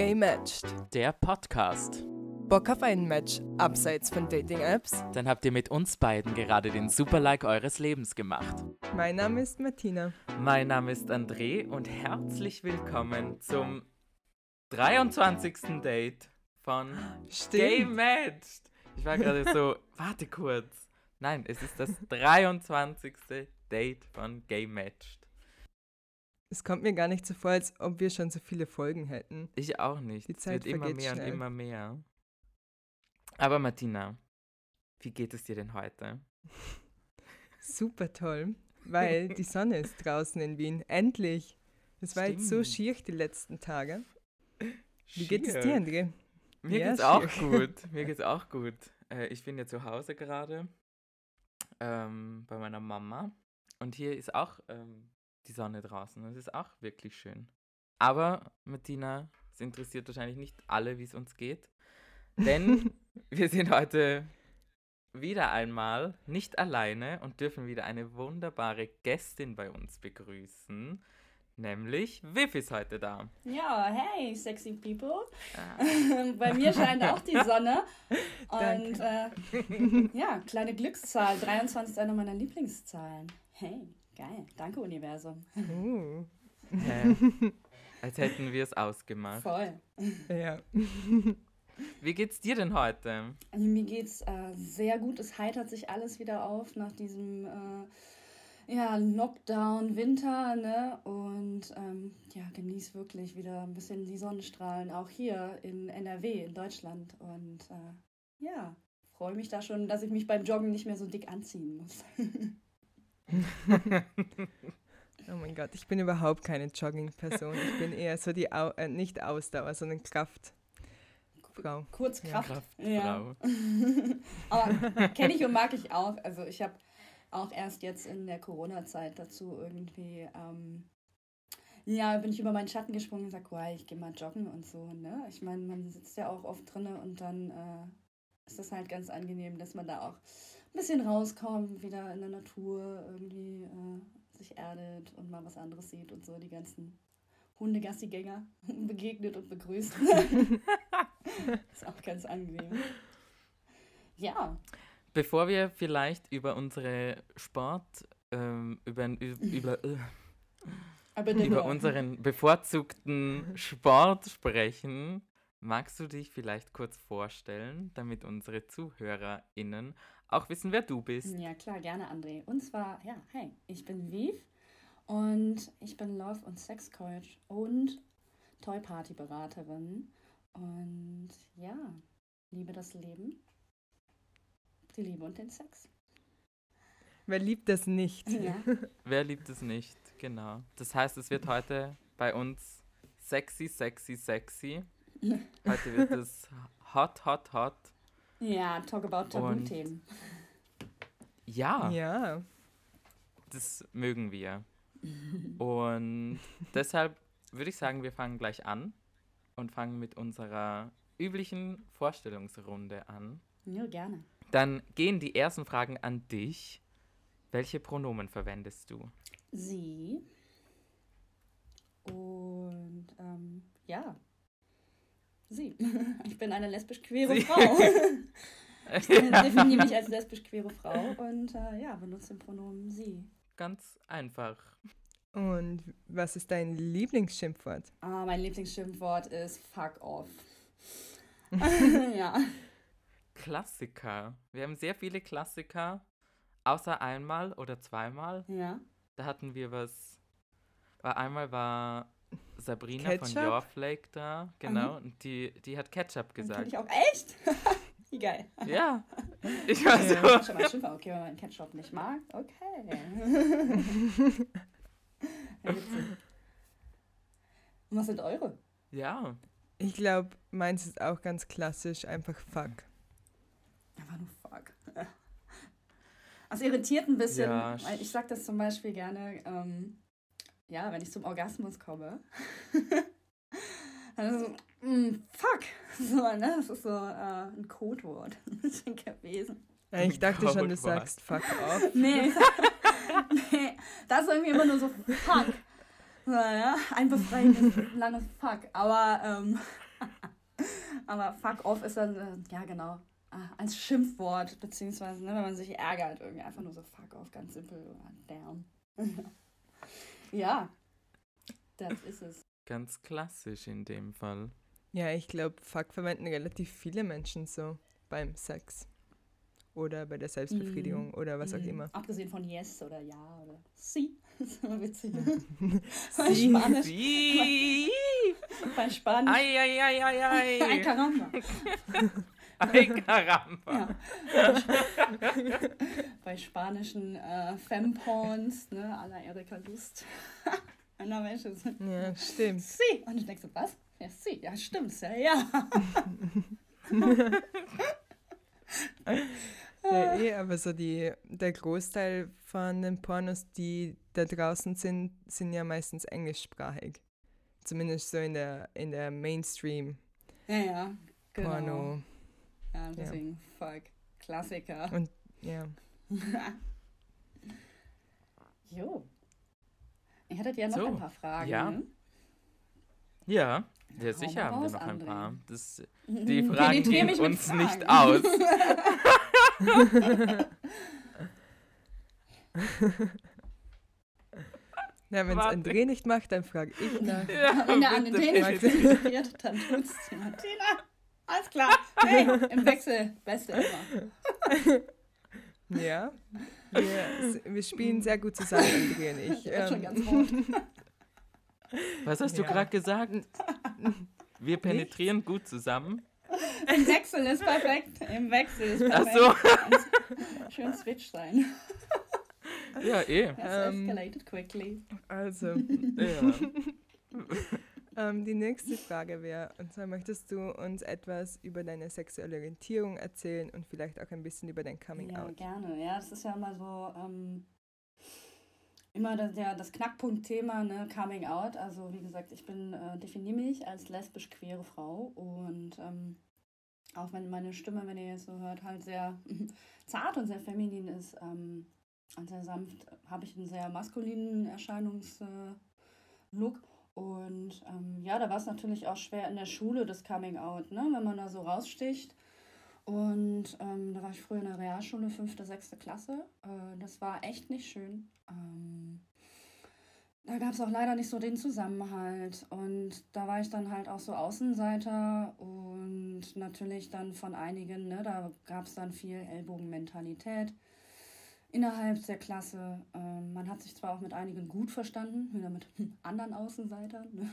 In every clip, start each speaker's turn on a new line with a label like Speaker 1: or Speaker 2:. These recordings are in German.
Speaker 1: Gay-Matched.
Speaker 2: Der Podcast.
Speaker 1: Bock auf ein Match abseits von Dating-Apps?
Speaker 2: Dann habt ihr mit uns beiden gerade den Super-Like eures Lebens gemacht.
Speaker 1: Mein Name ist Martina.
Speaker 2: Mein Name ist André und herzlich willkommen zum 23. Date von Gay-Matched. Ich war gerade so, warte kurz. Nein, es ist das 23. Date von Gay-Matched.
Speaker 1: Es kommt mir gar nicht so vor, als ob wir schon so viele Folgen hätten.
Speaker 2: Ich auch nicht.
Speaker 1: Die Zeit
Speaker 2: es wird immer
Speaker 1: vergeht
Speaker 2: mehr
Speaker 1: schnell.
Speaker 2: und immer mehr. Aber Martina, wie geht es dir denn heute?
Speaker 1: Super toll, weil die Sonne ist draußen in Wien. Endlich! Es war jetzt so
Speaker 2: Stimmt.
Speaker 1: schier die letzten Tage. Wie geht es
Speaker 2: Schier.
Speaker 1: dir, André?
Speaker 2: Mir
Speaker 1: Ja,
Speaker 2: geht's auch
Speaker 1: schier.
Speaker 2: gut. Mir geht's auch gut. Ich bin ja zu Hause gerade bei meiner Mama und hier ist auch die Sonne draußen. Es ist auch wirklich schön. Aber, Martina, es interessiert wahrscheinlich nicht alle, wie es uns geht, denn wir sind heute wieder einmal nicht alleine und dürfen wieder eine wunderbare Gästin bei uns begrüßen, nämlich Viv ist heute da.
Speaker 3: Ja, hey, sexy people.
Speaker 2: Ah.
Speaker 3: Bei mir scheint auch die Sonne.
Speaker 1: Danke.
Speaker 3: Und ja, kleine Glückszahl. 23 ist eine meiner Lieblingszahlen. Hey, geil. Danke, Universum.
Speaker 2: Als hätten wir es ausgemacht.
Speaker 3: Voll.
Speaker 1: Ja.
Speaker 2: Wie geht's dir denn heute?
Speaker 3: Mir geht's sehr gut. Es heitert sich alles wieder auf nach diesem Lockdown, Winter, ne? Und genieß wirklich wieder ein bisschen die Sonnenstrahlen, auch hier in NRW, in Deutschland. Und freue mich da schon, dass ich mich beim Joggen nicht mehr so dick anziehen muss.
Speaker 1: Oh mein Gott, ich bin überhaupt keine Jogging-Person. Ich bin eher so die, nicht Ausdauer, sondern Kraftfrau.
Speaker 3: Kurzkraft.
Speaker 2: Kraftfrau.
Speaker 3: Aber kenne ich und mag ich auch. Also ich habe auch erst jetzt in der Corona-Zeit dazu irgendwie, bin ich über meinen Schatten gesprungen und gesagt, wow, ich gehe mal joggen und so, ne? Ich meine, man sitzt ja auch oft drinne und dann ist das halt ganz angenehm, dass man da auch ein bisschen rauskommt, wieder in der Natur irgendwie sich erdet und mal was anderes sieht und so die ganzen Hundegassigänger begegnet und begrüßt. Ist auch ganz angenehm. Ja.
Speaker 2: Bevor wir vielleicht über unsere über unseren bevorzugten Sport sprechen, magst du dich vielleicht kurz vorstellen, damit unsere ZuhörerInnen auch wissen, wer du bist?
Speaker 3: Ja, klar, gerne, André. Und zwar, hey, ich bin Viv und ich bin Love- und Sex-Coach und Toy-Party-Beraterin und liebe das Leben, die Liebe und den Sex.
Speaker 1: Wer liebt das nicht?
Speaker 3: Ja.
Speaker 2: Wer liebt es nicht? Genau. Das heißt, es wird heute bei uns sexy, sexy, sexy. Heute wird es hot, hot, hot.
Speaker 3: Ja, talk about Tabuthemen.
Speaker 2: Ja,
Speaker 1: Ja.
Speaker 2: das mögen wir. Und deshalb würde ich sagen, wir fangen gleich an und fangen mit unserer üblichen Vorstellungsrunde an.
Speaker 3: Ja, gerne.
Speaker 2: Dann gehen die ersten Fragen an dich. Welche Pronomen verwendest du?
Speaker 3: Sie und sie. Ich bin eine lesbisch-queere Frau. Ich definiere mich als lesbisch-queere Frau und benutze den Pronomen sie.
Speaker 2: Ganz einfach.
Speaker 1: Und was ist dein Lieblingsschimpfwort?
Speaker 3: Mein Lieblingsschimpfwort ist fuck off. Ja.
Speaker 2: Klassiker. Wir haben sehr viele Klassiker, außer einmal oder zweimal.
Speaker 3: Ja.
Speaker 2: Da hatten wir was. Einmal war Sabrina
Speaker 1: Ketchup?
Speaker 2: von Your Flake da, genau, und die hat Ketchup
Speaker 3: Kenn
Speaker 2: gesagt.
Speaker 3: ich auch. Echt? Wie geil.
Speaker 2: Ja, ich war
Speaker 1: Ja.
Speaker 2: so.
Speaker 3: Schon mal Schimpfer. Okay, wenn man Ketchup nicht mag. Okay. Ja, witzig. Und was sind eure?
Speaker 2: Ja,
Speaker 1: Ich glaube, meins ist auch ganz klassisch, einfach fuck.
Speaker 3: Einfach nur fuck. Das irritiert ein bisschen,
Speaker 2: Ja,
Speaker 3: weil ich sag das zum Beispiel gerne, wenn ich zum Orgasmus komme. Dann ist es so, fuck. So, ne? Das ist so ein Codewort gewesen.
Speaker 1: Ja, ich dachte schon, du
Speaker 2: Codewort.
Speaker 1: sagst fuck off.
Speaker 3: Nee, das ist irgendwie immer nur so fuck. So, ja? Ein befreiendes, langes Fuck. Aber Aber fuck off ist dann, ja genau, als Schimpfwort, beziehungsweise ne, wenn man sich ärgert, irgendwie einfach nur so fuck off, ganz simpel, oder damn. Ja, das ist es.
Speaker 2: Ganz klassisch in dem Fall.
Speaker 1: Ja, ich glaube, Fuck verwenden relativ viele Menschen so beim Sex oder bei der Selbstbefriedigung oder was auch immer.
Speaker 3: Abgesehen von yes oder ja oder sí. Das ist immer witzig.
Speaker 1: Sí.
Speaker 3: Spanisch.
Speaker 2: Sí.
Speaker 3: Bei Spanisch.
Speaker 2: Ay, ay, ay, ay,
Speaker 3: Ay,
Speaker 2: ay.
Speaker 3: caramba.
Speaker 2: Ay, caramba.
Speaker 3: Ja. Bei spanischen Femporns, ne, à la Erika Lust. Einer Mensch ist
Speaker 1: Ja, stimmt.
Speaker 3: sí. Und ich denke so, was? Ja, sí. Ja, stimmt. Ja.
Speaker 1: Ja, aber so der Großteil von den Pornos, die da draußen sind, sind ja meistens englischsprachig. Zumindest so in der Mainstream-Porno.
Speaker 3: Ja, genau. Ja, deswegen, fuck. Klassiker.
Speaker 1: Und ja.
Speaker 3: Jo. Ihr hattet ja noch
Speaker 2: So,
Speaker 3: ein paar Fragen.
Speaker 2: ja.
Speaker 3: Ne?
Speaker 2: Ja,
Speaker 3: Hau
Speaker 2: sicher
Speaker 3: mal
Speaker 2: haben wir
Speaker 3: raus,
Speaker 2: noch ein
Speaker 3: André.
Speaker 2: paar. Die Fragen
Speaker 3: Penetrier
Speaker 2: gehen
Speaker 3: mich mit
Speaker 2: uns
Speaker 3: Fragen.
Speaker 2: nicht aus.
Speaker 1: Na, wenn es
Speaker 2: Warte.
Speaker 1: André nicht macht, dann frage ich nach.
Speaker 2: Ja,
Speaker 3: Wenn der an den
Speaker 2: bitte,
Speaker 3: Penis
Speaker 2: bitte.
Speaker 3: penetriert, dann tut's die Martina. Alles klar. Hey, im Wechsel. Beste immer.
Speaker 1: Ja. Wir spielen sehr gut zusammen, André und ich.
Speaker 3: Ich bin schon ganz rot.
Speaker 2: Was hast du
Speaker 1: Ja.
Speaker 2: gerade gesagt? Wir penetrieren gut zusammen.
Speaker 3: Im Wechsel ist perfekt. Im Wechsel ist
Speaker 2: Ach
Speaker 3: perfekt.
Speaker 2: so.
Speaker 3: Schön Switch sein.
Speaker 2: Ja,
Speaker 3: Das escalated quickly.
Speaker 1: Also,
Speaker 2: Ja.
Speaker 1: die nächste Frage wäre, und zwar möchtest du uns etwas über deine sexuelle Orientierung erzählen und vielleicht auch ein bisschen über dein Coming
Speaker 3: Ja,
Speaker 1: Out?
Speaker 3: gerne. Ja, das ist ja immer so immer das Knackpunktthema, ne, Coming Out. Also wie gesagt, ich definiere mich als lesbisch-queere Frau und auch wenn meine Stimme, wenn ihr jetzt so hört, halt sehr zart und sehr feminin ist und sehr sanft, habe ich einen sehr maskulinen Erscheinungslook. Und ja, da war es natürlich auch schwer in der Schule, das Coming Out, ne, wenn man da so raussticht. Und da war ich früher in der Realschule, 5., 6. Klasse. Das war echt nicht schön. Da gab es auch leider nicht so den Zusammenhalt. Und da war ich dann halt auch so Außenseiter und natürlich dann von einigen, ne, da gab es dann viel Ellbogenmentalität innerhalb der Klasse. Man hat sich zwar auch mit einigen gut verstanden, wieder mit anderen Außenseitern, ne?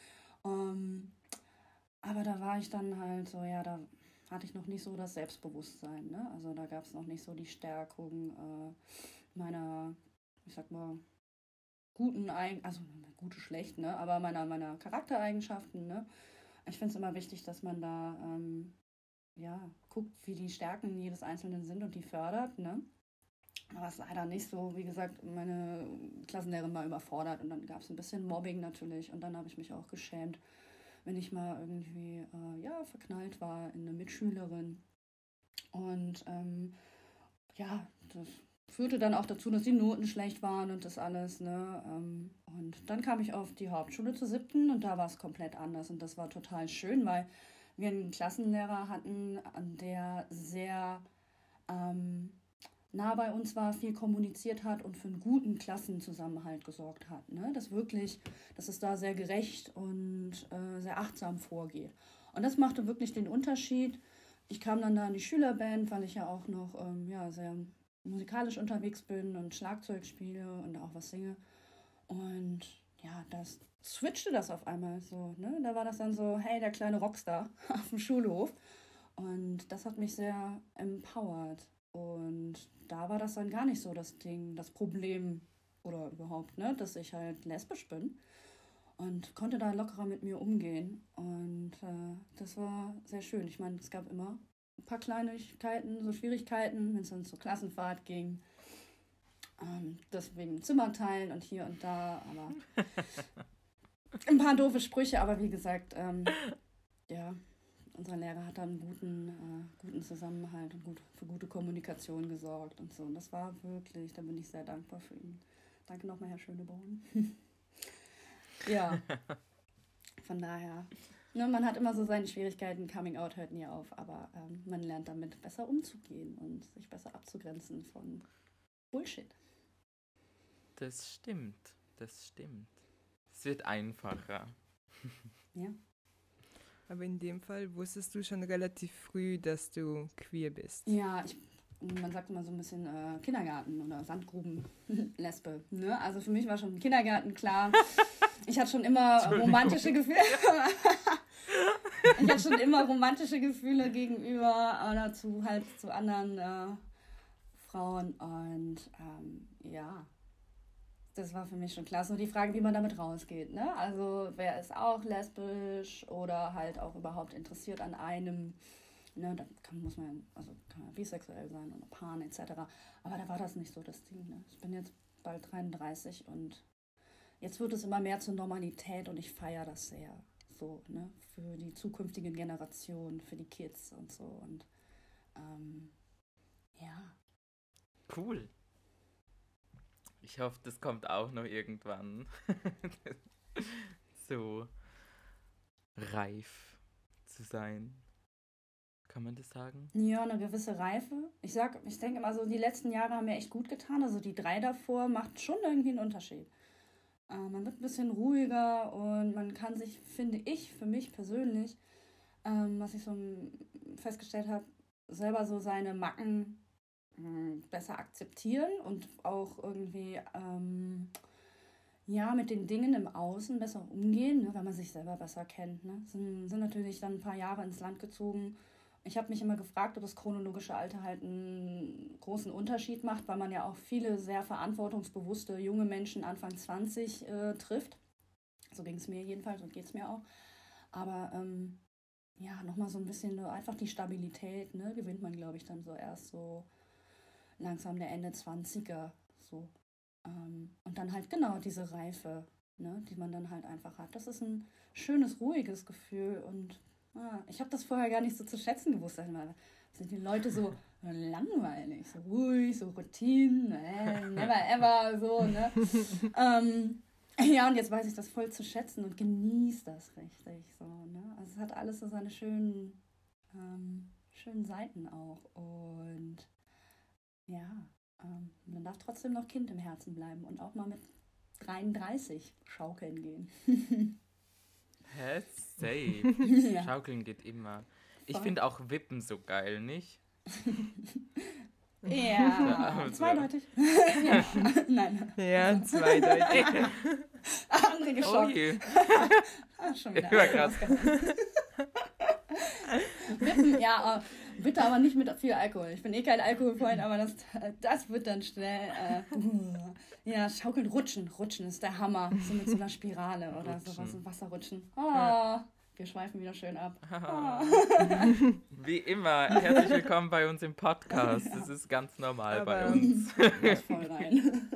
Speaker 3: Aber da war ich dann halt so, ja, da hatte ich noch nicht so das Selbstbewusstsein, ne? Also da gab es noch nicht so die Stärkung meiner, ich sag mal, also gute, schlecht, ne? Aber meiner Charaktereigenschaften, ne? Ich finde es immer wichtig, dass man da ja, guckt, wie die Stärken jedes Einzelnen sind und die fördert, ne? Aber es ist leider nicht so, wie gesagt, meine Klassenlehrerin war überfordert und dann gab es ein bisschen Mobbing natürlich und dann habe ich mich auch geschämt, wenn ich mal irgendwie ja, verknallt war in eine Mitschülerin. Und ja, das führte dann auch dazu, dass die Noten schlecht waren und das alles, ne? Und dann kam ich auf die Hauptschule zur 7. und da war es komplett anders und das war total schön, weil wir einen Klassenlehrer hatten, der sehr nah bei uns war, viel kommuniziert hat und für einen guten Klassenzusammenhalt gesorgt hat, ne? Dass es da sehr gerecht und sehr achtsam vorgeht. Und das machte wirklich den Unterschied. Ich kam dann da in die Schülerband, weil ich ja auch noch ja, sehr musikalisch unterwegs bin und Schlagzeug spiele und auch was singe. Und ja, das switchte das auf einmal so, ne? Da war das dann so, hey, der kleine Rockstar auf dem Schulhof. Und das hat mich sehr empowert. Und da war das dann gar nicht so das Ding, das Problem oder überhaupt, ne, dass ich halt lesbisch bin und konnte da lockerer mit mir umgehen. Und das war sehr schön. Ich meine, es gab immer ein paar Kleinigkeiten, so Schwierigkeiten, wenn es dann zur Klassenfahrt ging. Deswegen Zimmer teilen und hier und da, aber ein paar doofe Sprüche, aber wie gesagt, ja, unser Lehrer hat dann einen guten Zusammenhalt und für gute Kommunikation gesorgt und so. Und das war wirklich, da bin ich sehr dankbar für ihn. Danke nochmal, Herr Schöneborn. Ja, von daher, Ne, man hat immer so seine Schwierigkeiten, Coming Out hört nie auf, aber man lernt damit besser umzugehen und sich besser abzugrenzen von Bullshit.
Speaker 2: Das stimmt. Es wird einfacher.
Speaker 3: Ja.
Speaker 1: Aber in dem Fall wusstest du schon relativ früh, dass du queer bist.
Speaker 3: Ja, man sagt immer so ein bisschen Kindergarten oder Sandgruben-Lesbe. Ne? Also für mich war schon im Kindergarten klar. Ich hatte schon immer romantische Gefühle. Ich hatte schon immer romantische Gefühle gegenüber oder zu anderen Frauen. Und ja, das war für mich schon klar. Es ist nur die Frage, wie man damit rausgeht. Ne? Also wer ist auch lesbisch oder halt auch überhaupt interessiert an einem. Ne, da kann man bisexuell sein oder pan etc. Aber da war das nicht so das Ding. Ne? Ich bin jetzt bald 33 und jetzt wird es immer mehr zur Normalität und ich feiere das sehr. So, ne? Für die zukünftigen Generationen, für die Kids und so. Und ja.
Speaker 2: Cool. Ich hoffe, das kommt auch noch irgendwann. So reif zu sein. Kann man das sagen?
Speaker 3: Ja, eine gewisse Reife. Ich denke immer so, die letzten Jahre haben mir echt gut getan. Also die 3 davor macht schon irgendwie einen Unterschied. Man wird ein bisschen ruhiger und man kann sich, finde ich, für mich persönlich, was ich so festgestellt habe, selber so seine Macken besser akzeptieren und auch irgendwie mit den Dingen im Außen besser umgehen, ne, weil man sich selber besser kennt. Ne? Sind natürlich dann ein paar Jahre ins Land gezogen. Ich habe mich immer gefragt, ob das chronologische Alter halt einen großen Unterschied macht, weil man ja auch viele sehr verantwortungsbewusste junge Menschen Anfang 20 trifft. So ging es mir jedenfalls und geht es mir auch. Aber nochmal so ein bisschen einfach die Stabilität, ne, gewinnt man, glaube ich, dann so erst so langsam der Ende 20er. So. Und dann halt genau diese Reife, ne, die man dann halt einfach hat. Das ist ein schönes, ruhiges Gefühl und ich habe das vorher gar nicht so zu schätzen gewusst. Also, sind die Leute so langweilig, so ruhig, so Routinen, never ever, so, ne? Ja, und jetzt weiß ich das voll zu schätzen und genieße das richtig, so, ne? Also es hat alles so seine schönen Seiten auch und ja, man darf trotzdem noch Kind im Herzen bleiben und auch mal mit 33 schaukeln gehen.
Speaker 2: Hä? Safe.
Speaker 3: Ja.
Speaker 2: Schaukeln geht immer. Ich finde auch Wippen so geil, nicht?
Speaker 3: Ja,
Speaker 2: Also.
Speaker 3: zweideutig. Ja. Nein.
Speaker 1: Ja, zweideutig.
Speaker 3: Andere geschockt.
Speaker 2: Oh je.
Speaker 3: Schon wieder.
Speaker 2: Ja, krass.
Speaker 3: Wippen, ja, bitte aber nicht mit viel Alkohol. Ich bin eh kein Alkoholfreund, aber das wird dann schnell. Ja, schaukeln, rutschen. Rutschen ist der Hammer. So mit so einer Spirale oder
Speaker 2: Rutschen.
Speaker 3: sowas, so Wasserrutschen. Wir schweifen wieder schön ab.
Speaker 2: Wie immer, herzlich willkommen bei uns im Podcast. Das ist ganz normal bei uns.
Speaker 3: Voll rein.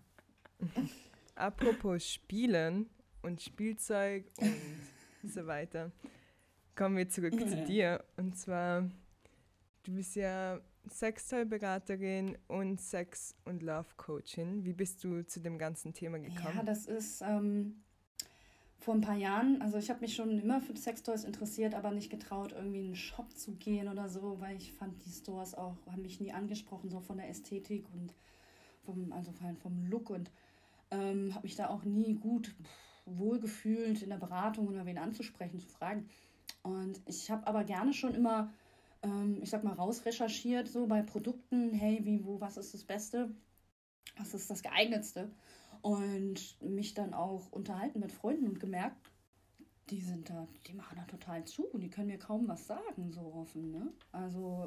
Speaker 1: Apropos Spielen und Spielzeug und so weiter, kommen wir zurück zu dir. Und zwar, du bist ja Sextoy-Beraterin und Sex- und Love-Coachin. Wie bist du zu dem ganzen Thema gekommen?
Speaker 3: Ja, das ist vor ein paar Jahren, also ich habe mich schon immer für Sextoys interessiert, aber nicht getraut, irgendwie in einen Shop zu gehen oder so, weil ich fand, die Stores auch, haben mich nie angesprochen, so von der Ästhetik und vom Look und habe mich da auch nie gut wohlgefühlt in der Beratung oder wen anzusprechen, zu fragen. Und ich habe aber gerne schon immer, rausrecherchiert, so bei Produkten, hey, was ist das Beste, was ist das Geeignetste? Und mich dann auch unterhalten mit Freunden und gemerkt, die machen da total zu und die können mir kaum was sagen, so offen, ne? Also,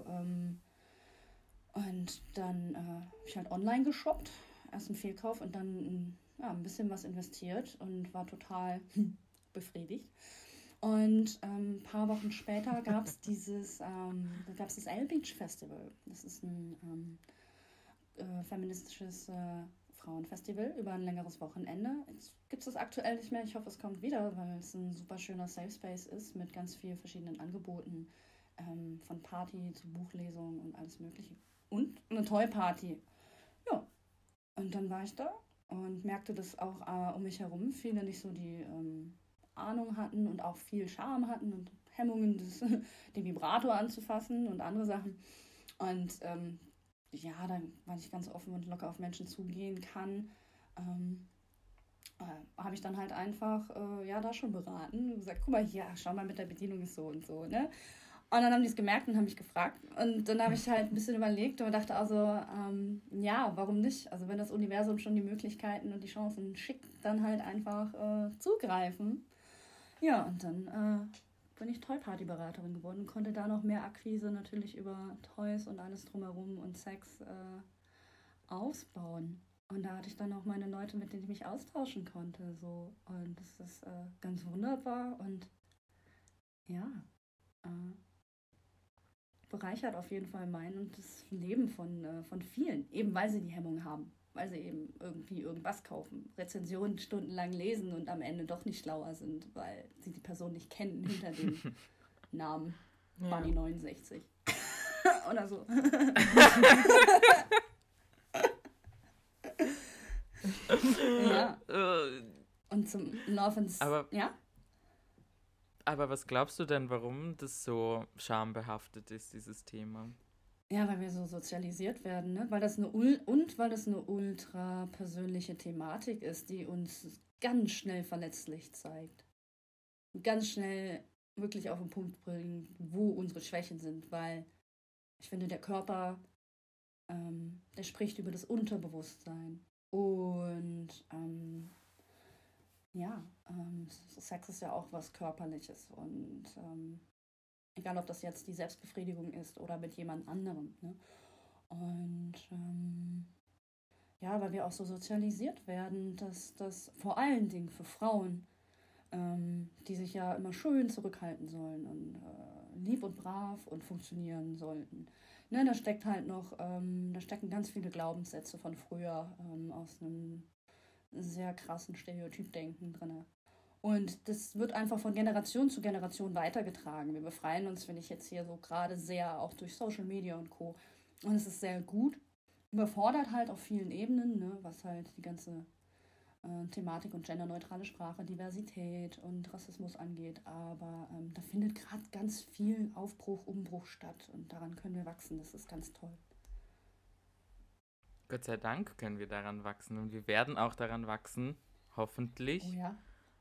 Speaker 3: und dann habe ich halt online geshoppt, erst einen Fehlkauf und dann ein bisschen was investiert und war total befriedigt. Und ein paar Wochen später gab es das L-Beach Festival. Das ist ein feministisches Frauenfestival über ein längeres Wochenende. Jetzt gibt es das aktuell nicht mehr. Ich hoffe, es kommt wieder, weil es ein super schöner Safe Space ist mit ganz vielen verschiedenen Angeboten, von Party zu Buchlesung und alles Mögliche. Und eine Toy-Party. Ja, und dann war ich da und merkte, dass auch um mich herum viele nicht so die Ahnung hatten und auch viel Charme hatten und Hemmungen, den Vibrator anzufassen und andere Sachen. Und dann, weil ich ganz offen und locker auf Menschen zugehen kann, habe ich dann halt einfach da schon beraten und gesagt, guck mal hier, schau mal, mit der Bedienung ist so und so, ne? Und dann haben die es gemerkt und haben mich gefragt. Und dann habe ich halt ein bisschen überlegt und dachte also, warum nicht? Also wenn das Universum schon die Möglichkeiten und die Chancen schickt, dann halt einfach zugreifen. Ja, und dann bin ich Toy-Party-Beraterin geworden und konnte da noch mehr Akquise natürlich über Toys und alles drumherum und Sex ausbauen. Und da hatte ich dann auch meine Leute, mit denen ich mich austauschen konnte. So. Und das ist ganz wunderbar und ja, bereichert auf jeden Fall mein und das Leben von vielen, eben weil sie die Hemmung haben, weil sie eben irgendwie irgendwas kaufen, Rezensionen stundenlang lesen und am Ende doch nicht schlauer sind, weil sie die Person nicht kennen hinter dem Namen Bunny 69 oder so. Ja. Und zum Love and... Ja?
Speaker 2: Aber was glaubst du denn, warum das so schambehaftet ist, dieses Thema?
Speaker 3: Ja, weil wir so sozialisiert werden, ne? Weil das eine ultra persönliche Thematik ist, die uns ganz schnell verletzlich zeigt. Ganz schnell wirklich auf den Punkt bringen, wo unsere Schwächen sind, weil ich finde, der Körper, der spricht über das Unterbewusstsein. Und Sex ist ja auch was Körperliches und egal, ob das jetzt die Selbstbefriedigung ist oder mit jemand anderem. Ne? Und weil wir auch so sozialisiert werden, dass das vor allen Dingen für Frauen, die sich ja immer schön zurückhalten sollen und lieb und brav und funktionieren sollten. Ne, da stecken ganz viele Glaubenssätze von früher aus einem sehr krassen Stereotypdenken drin. Und das wird einfach von Generation zu Generation weitergetragen. Wir befreien uns, finde ich, jetzt hier so gerade sehr, auch durch Social Media und Co. Und es ist sehr gut. Überfordert halt auf vielen Ebenen, ne, was halt die ganze Thematik und genderneutrale Sprache, Diversität und Rassismus angeht. Aber da findet gerade ganz viel Aufbruch, Umbruch statt. Und daran können wir wachsen. Das ist ganz toll.
Speaker 2: Gott sei Dank können wir daran wachsen und wir werden auch daran wachsen, hoffentlich.
Speaker 3: Oh ja.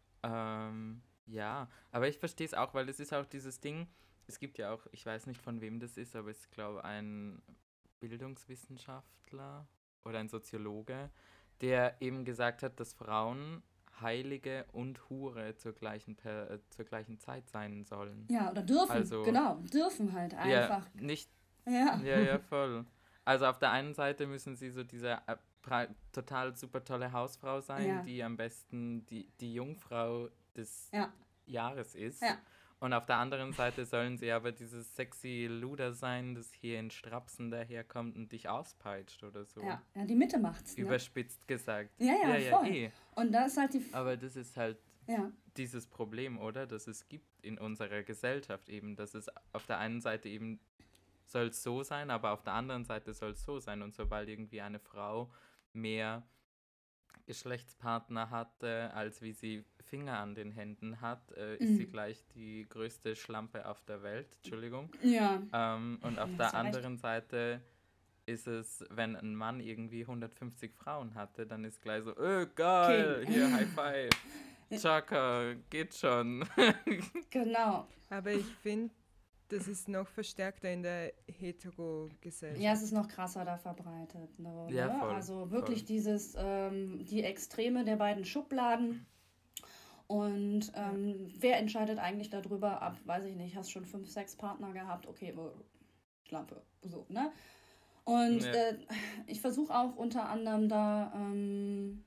Speaker 2: Ja, aber ich verstehe es auch, weil es ist auch dieses Ding, es gibt ja auch, ich weiß nicht von wem das ist, aber es ist, glaube ich, ein Bildungswissenschaftler oder ein Soziologe, der eben gesagt hat, dass Frauen Heilige und Hure zur gleichen Zeit sein sollen.
Speaker 3: Ja, oder dürfen,
Speaker 2: also,
Speaker 3: genau, dürfen halt einfach.
Speaker 2: Ja, nicht,
Speaker 3: ja.
Speaker 2: Ja, voll. Also auf der einen Seite müssen sie so diese total super tolle Hausfrau sein, die am besten die Jungfrau des Jahres ist.
Speaker 3: Ja.
Speaker 2: Und auf der anderen Seite sollen sie aber dieses sexy Luder sein, das hier in Strapsen daherkommt und dich auspeitscht oder so.
Speaker 3: Ja, die Mitte macht's.
Speaker 2: Überspitzt gesagt.
Speaker 3: Ja, voll. Und da ist halt
Speaker 2: aber das ist halt dieses Problem, oder? Das es gibt in unserer Gesellschaft eben, dass es auf der einen Seite eben soll es so sein, aber auf der anderen Seite soll es so sein. Und sobald irgendwie eine Frau mehr Geschlechtspartner hatte, als wie sie Finger an den Händen hat, ist sie gleich die größte Schlampe auf der Welt. Entschuldigung.
Speaker 3: Ja.
Speaker 2: Und auf der anderen Seite ist es, wenn ein Mann irgendwie 150 Frauen hatte, dann ist gleich so, geil, okay. Hier, High Five. Chaka, geht schon.
Speaker 3: Genau.
Speaker 1: Aber ich finde, das ist noch verstärkter in der Hetero-Gesellschaft.
Speaker 3: Ja, es ist noch krasser da verbreitet. Ne?
Speaker 2: Ja, voll,
Speaker 3: also wirklich
Speaker 2: voll.
Speaker 3: Die Extreme der beiden Schubladen. Und wer entscheidet eigentlich darüber ab, weiß ich nicht, hast schon 5, 6 Partner gehabt, okay, Schlampe, so, ne? Und ich versuche auch unter anderem da ein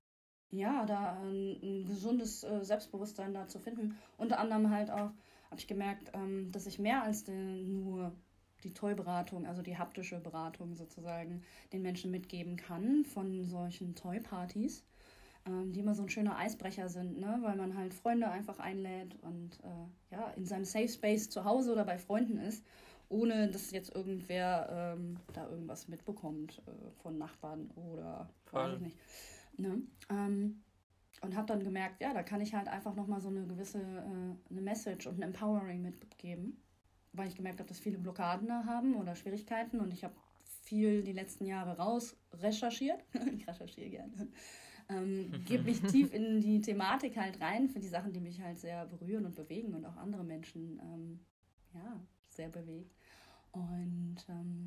Speaker 3: gesundes Selbstbewusstsein da zu finden. Unter anderem halt auch habe ich gemerkt, dass ich mehr als nur die Toy-Beratung, also die haptische Beratung sozusagen, den Menschen mitgeben kann von solchen Toy-Partys, die immer so ein schöner Eisbrecher sind, ne? Weil man halt Freunde einfach einlädt und in seinem Safe Space zu Hause oder bei Freunden ist, ohne dass jetzt irgendwer da irgendwas mitbekommt von Nachbarn oder weiß ich nicht. Ne? Und habe dann gemerkt, ja, da kann ich halt einfach nochmal so eine gewisse eine Message und ein Empowering mitgeben, weil ich gemerkt habe, dass viele Blockaden da haben oder Schwierigkeiten und ich habe viel die letzten Jahre raus recherchiert. Ich recherchiere gerne. Gebe mich tief in die Thematik halt rein für die Sachen, die mich halt sehr berühren und bewegen und auch andere Menschen sehr bewegt. Und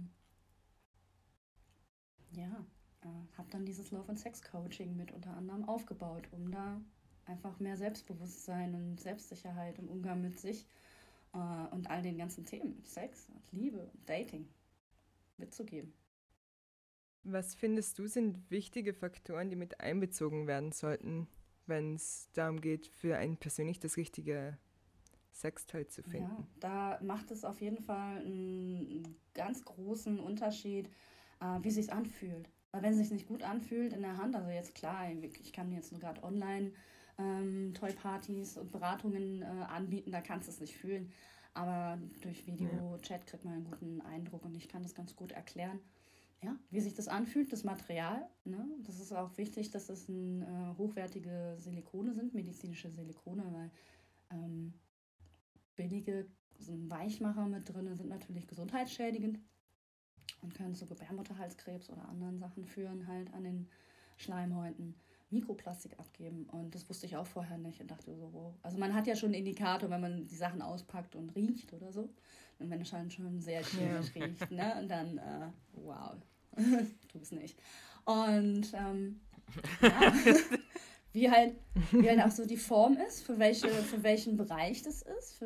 Speaker 3: habe dann dieses Love- und Sex-Coaching mit unter anderem aufgebaut, um da einfach mehr Selbstbewusstsein und Selbstsicherheit im Umgang mit sich und all den ganzen Themen, Sex, Liebe, Dating, mitzugeben.
Speaker 1: Was findest du sind wichtige Faktoren, die mit einbezogen werden sollten, wenn es darum geht, für einen persönlich das richtige Sextoy zu finden?
Speaker 3: Ja, da macht es auf jeden Fall einen ganz großen Unterschied, wie es sich anfühlt. Weil wenn es sich nicht gut anfühlt in der Hand, also jetzt klar, ich kann jetzt nur gerade online Toy-Partys und Beratungen anbieten, da kannst du es nicht fühlen. Aber durch Video, Chat kriegt man einen guten Eindruck und ich kann das ganz gut erklären. Ja, wie sich das anfühlt, das Material. Ne? Das ist auch wichtig, dass es hochwertige Silikone sind, medizinische Silikone, weil billige Weichmacher mit drin sind natürlich gesundheitsschädigend und können zu Gebärmutterhalskrebs oder anderen Sachen führen, halt an den Schleimhäuten. Mikroplastik abgeben und das wusste ich auch vorher nicht und dachte so, wow. Also man hat ja schon einen Indikator, wenn man die Sachen auspackt und riecht oder so. Und wenn es schon sehr chemisch riecht, ne? Und dann, wow, tu es nicht. Und wie halt auch so die Form ist, für welchen Bereich das ist,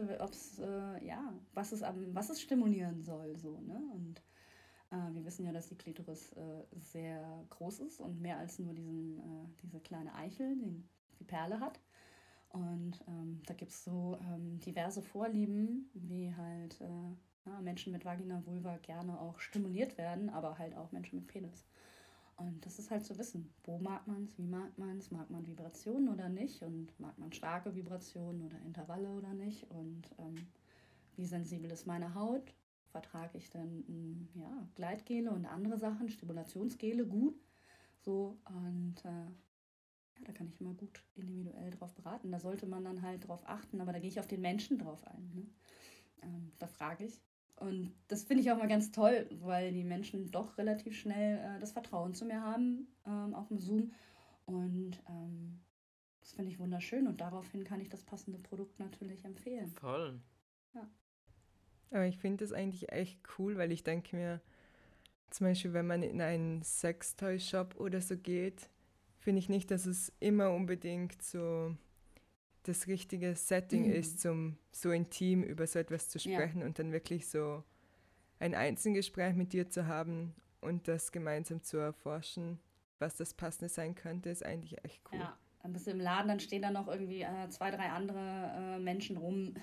Speaker 3: was es stimulieren soll, so, ne? Und wir wissen ja, dass die Klitoris sehr groß ist und mehr als nur diese kleine Eichel, die Perle hat. Und da gibt es so diverse Vorlieben, wie halt Menschen mit Vagina, Vulva gerne auch stimuliert werden, aber halt auch Menschen mit Penis. Und das ist halt zu wissen, wo mag man es, wie mag man Vibrationen oder nicht und mag man starke Vibrationen oder Intervalle oder nicht und wie sensibel ist meine Haut. Vertrage ich dann Gleitgele und andere Sachen, Stimulationsgele gut. So, und da kann ich immer gut individuell drauf beraten. Da sollte man dann halt drauf achten, aber da gehe ich auf den Menschen drauf ein. Ne? Da frage ich. Und das finde ich auch mal ganz toll, weil die Menschen doch relativ schnell das Vertrauen zu mir haben auf dem Zoom. Und das finde ich wunderschön und daraufhin kann ich das passende Produkt natürlich empfehlen.
Speaker 2: Voll.
Speaker 3: Ja.
Speaker 1: Aber ich finde das eigentlich echt cool, weil ich denke mir, zum Beispiel, wenn man in einen Sextoy-Shop oder so geht, finde ich nicht, dass es immer unbedingt so das richtige Setting ist, um so intim über so etwas zu sprechen und dann wirklich so ein Einzelgespräch mit dir zu haben und das gemeinsam zu erforschen, was das Passende sein könnte, ist eigentlich echt cool.
Speaker 3: Ja, dann bist du im Laden, dann stehen da noch irgendwie 2, 3 andere Menschen rum.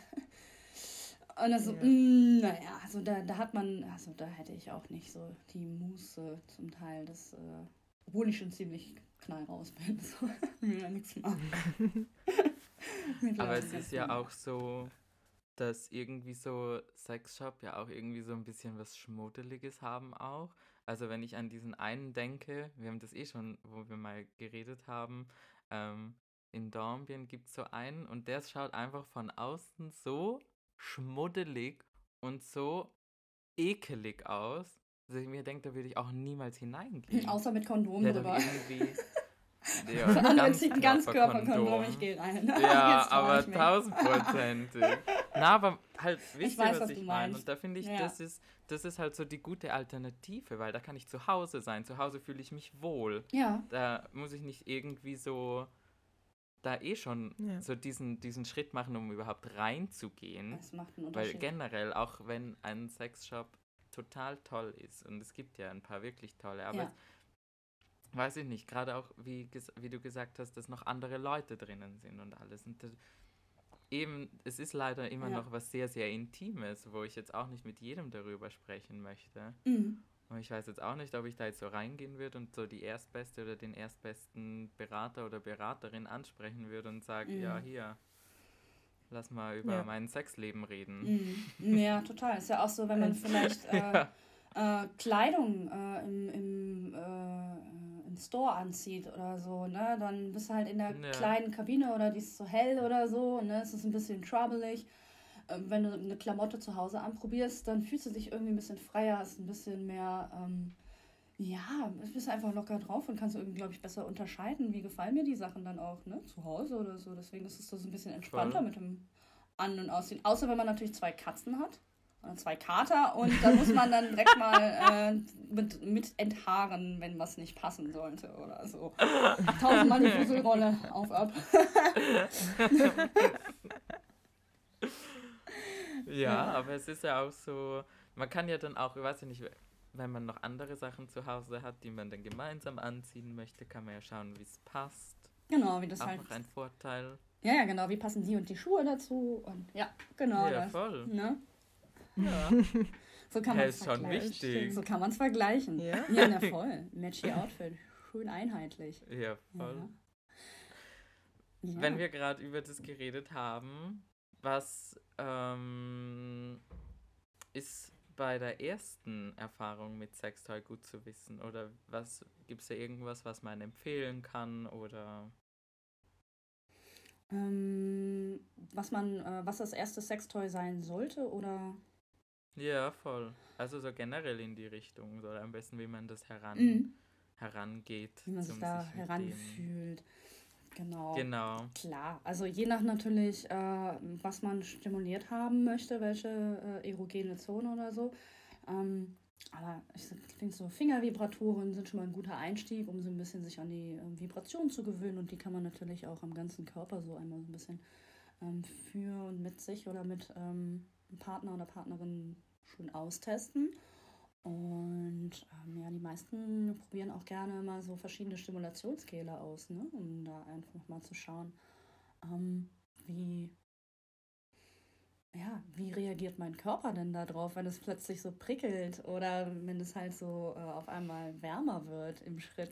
Speaker 3: Und das so, also da hat man, also da hätte ich auch nicht so die Muße zum Teil, obwohl ich schon ziemlich knallraus bin, so, will ja nichts machen.
Speaker 2: Aber es ist ja auch so, dass irgendwie so Sexshop ja auch irgendwie so ein bisschen was Schmuddeliges haben auch. Also wenn ich an diesen einen denke, wir haben das schon, wo wir mal geredet haben, in Dornbirn gibt es so einen und der schaut einfach von außen so schmuddelig und so ekelig aus, dass ich mir denke, da würde ich auch niemals hineingehen.
Speaker 3: Außer mit Kondom drüber.
Speaker 2: Ja,
Speaker 3: für andere zieht ein Ganzkörperkondom, ich gehe rein.
Speaker 2: Ja, aber 1000%. Na, aber halt, wisst ihr, was ich meine? Und da finde ich, das ist halt so die gute Alternative, weil da kann ich zu Hause sein. Zu Hause fühle ich mich wohl.
Speaker 3: Ja.
Speaker 2: Da muss ich nicht irgendwie so schon so diesen Schritt machen, um überhaupt reinzugehen.
Speaker 3: Das macht einen Unterschied.
Speaker 2: Weil generell, auch wenn ein Sexshop total toll ist, und es gibt ja ein paar wirklich tolle, aber weiß ich nicht, gerade auch, wie du gesagt hast, dass noch andere Leute drinnen sind und alles. Und es ist leider immer noch was sehr, sehr Intimes, wo ich jetzt auch nicht mit jedem darüber sprechen möchte.
Speaker 3: Mhm.
Speaker 2: Und ich weiß jetzt auch nicht, ob ich da jetzt so reingehen würde und so die Erstbeste oder den erstbesten Berater oder Beraterin ansprechen würde und sage, ja, hier, lass mal über mein Sexleben reden.
Speaker 3: Ja, total. Ist ja auch so, wenn man vielleicht Kleidung im Store anzieht oder so, ne? Dann bist du halt in der
Speaker 2: Ja.
Speaker 3: kleinen Kabine oder die ist so hell oder so, ne? Es ist ein bisschen troubelig. Wenn du eine Klamotte zu Hause anprobierst, dann fühlst du dich irgendwie ein bisschen freier, hast ein bisschen mehr, ja, bist einfach locker drauf und kannst irgendwie, glaube ich, besser unterscheiden, wie gefallen mir die Sachen dann auch, ne? Zu Hause oder so. Deswegen ist es so ein bisschen entspannter
Speaker 2: Voll.
Speaker 3: mit dem An- und Ausziehen. Außer wenn man natürlich 2 Katzen hat. Oder 2 Kater und da muss man dann direkt mal mit enthaaren, wenn was nicht passen sollte oder so. 1000-mal die Fusselrolle auf ab.
Speaker 2: Ja,
Speaker 3: Ja.
Speaker 2: aber es ist ja auch so, man kann ja dann auch, ich weiß ja nicht, wenn man noch andere Sachen zu Hause hat, die man dann gemeinsam anziehen möchte, kann man ja schauen, wie es passt.
Speaker 3: Genau, wie das
Speaker 2: Auch
Speaker 3: halt.
Speaker 2: noch ein Vorteil.
Speaker 3: Ja, genau, wie passen die und die Schuhe dazu und ja, genau
Speaker 2: Ja,
Speaker 3: das.
Speaker 2: voll.
Speaker 3: Ne?
Speaker 2: Ja.
Speaker 3: So kann
Speaker 2: Ja,
Speaker 3: man es
Speaker 2: ist schon
Speaker 3: vergleichen.
Speaker 2: wichtig.
Speaker 3: So kann man es vergleichen.
Speaker 1: Ja?
Speaker 3: Ja, na voll. Matchy Outfit. Schön einheitlich.
Speaker 2: Ja, voll.
Speaker 3: Ja. Ja.
Speaker 2: Wenn wir gerade über das geredet haben, was ist bei der ersten Erfahrung mit Sextoy gut zu wissen? Oder was gibt es da irgendwas, was man empfehlen kann? Oder
Speaker 3: Was das erste Sextoy sein sollte oder
Speaker 2: ja, voll. Also so generell in die Richtung, oder am besten, wie man das herangeht,
Speaker 3: wie man sich
Speaker 2: zum
Speaker 3: da
Speaker 2: sich mit dem.
Speaker 3: heranfühlt. Genau.
Speaker 2: Genau.
Speaker 3: Klar, also je nach natürlich, was man stimuliert haben möchte, welche erogene Zone oder so. Aber ich denke, so Fingervibratoren sind schon mal ein guter Einstieg, um so ein bisschen sich an die Vibration zu gewöhnen. Und die kann man natürlich auch am ganzen Körper so einmal so ein bisschen für und mit sich oder mit einem Partner oder Partnerin schon austesten. Und ja, die meisten probieren auch gerne mal so verschiedene Stimulationsskala aus, ne? Um da einfach mal zu schauen, wie reagiert mein Körper denn da drauf, wenn es plötzlich so prickelt oder wenn es halt so auf einmal wärmer wird im Schritt.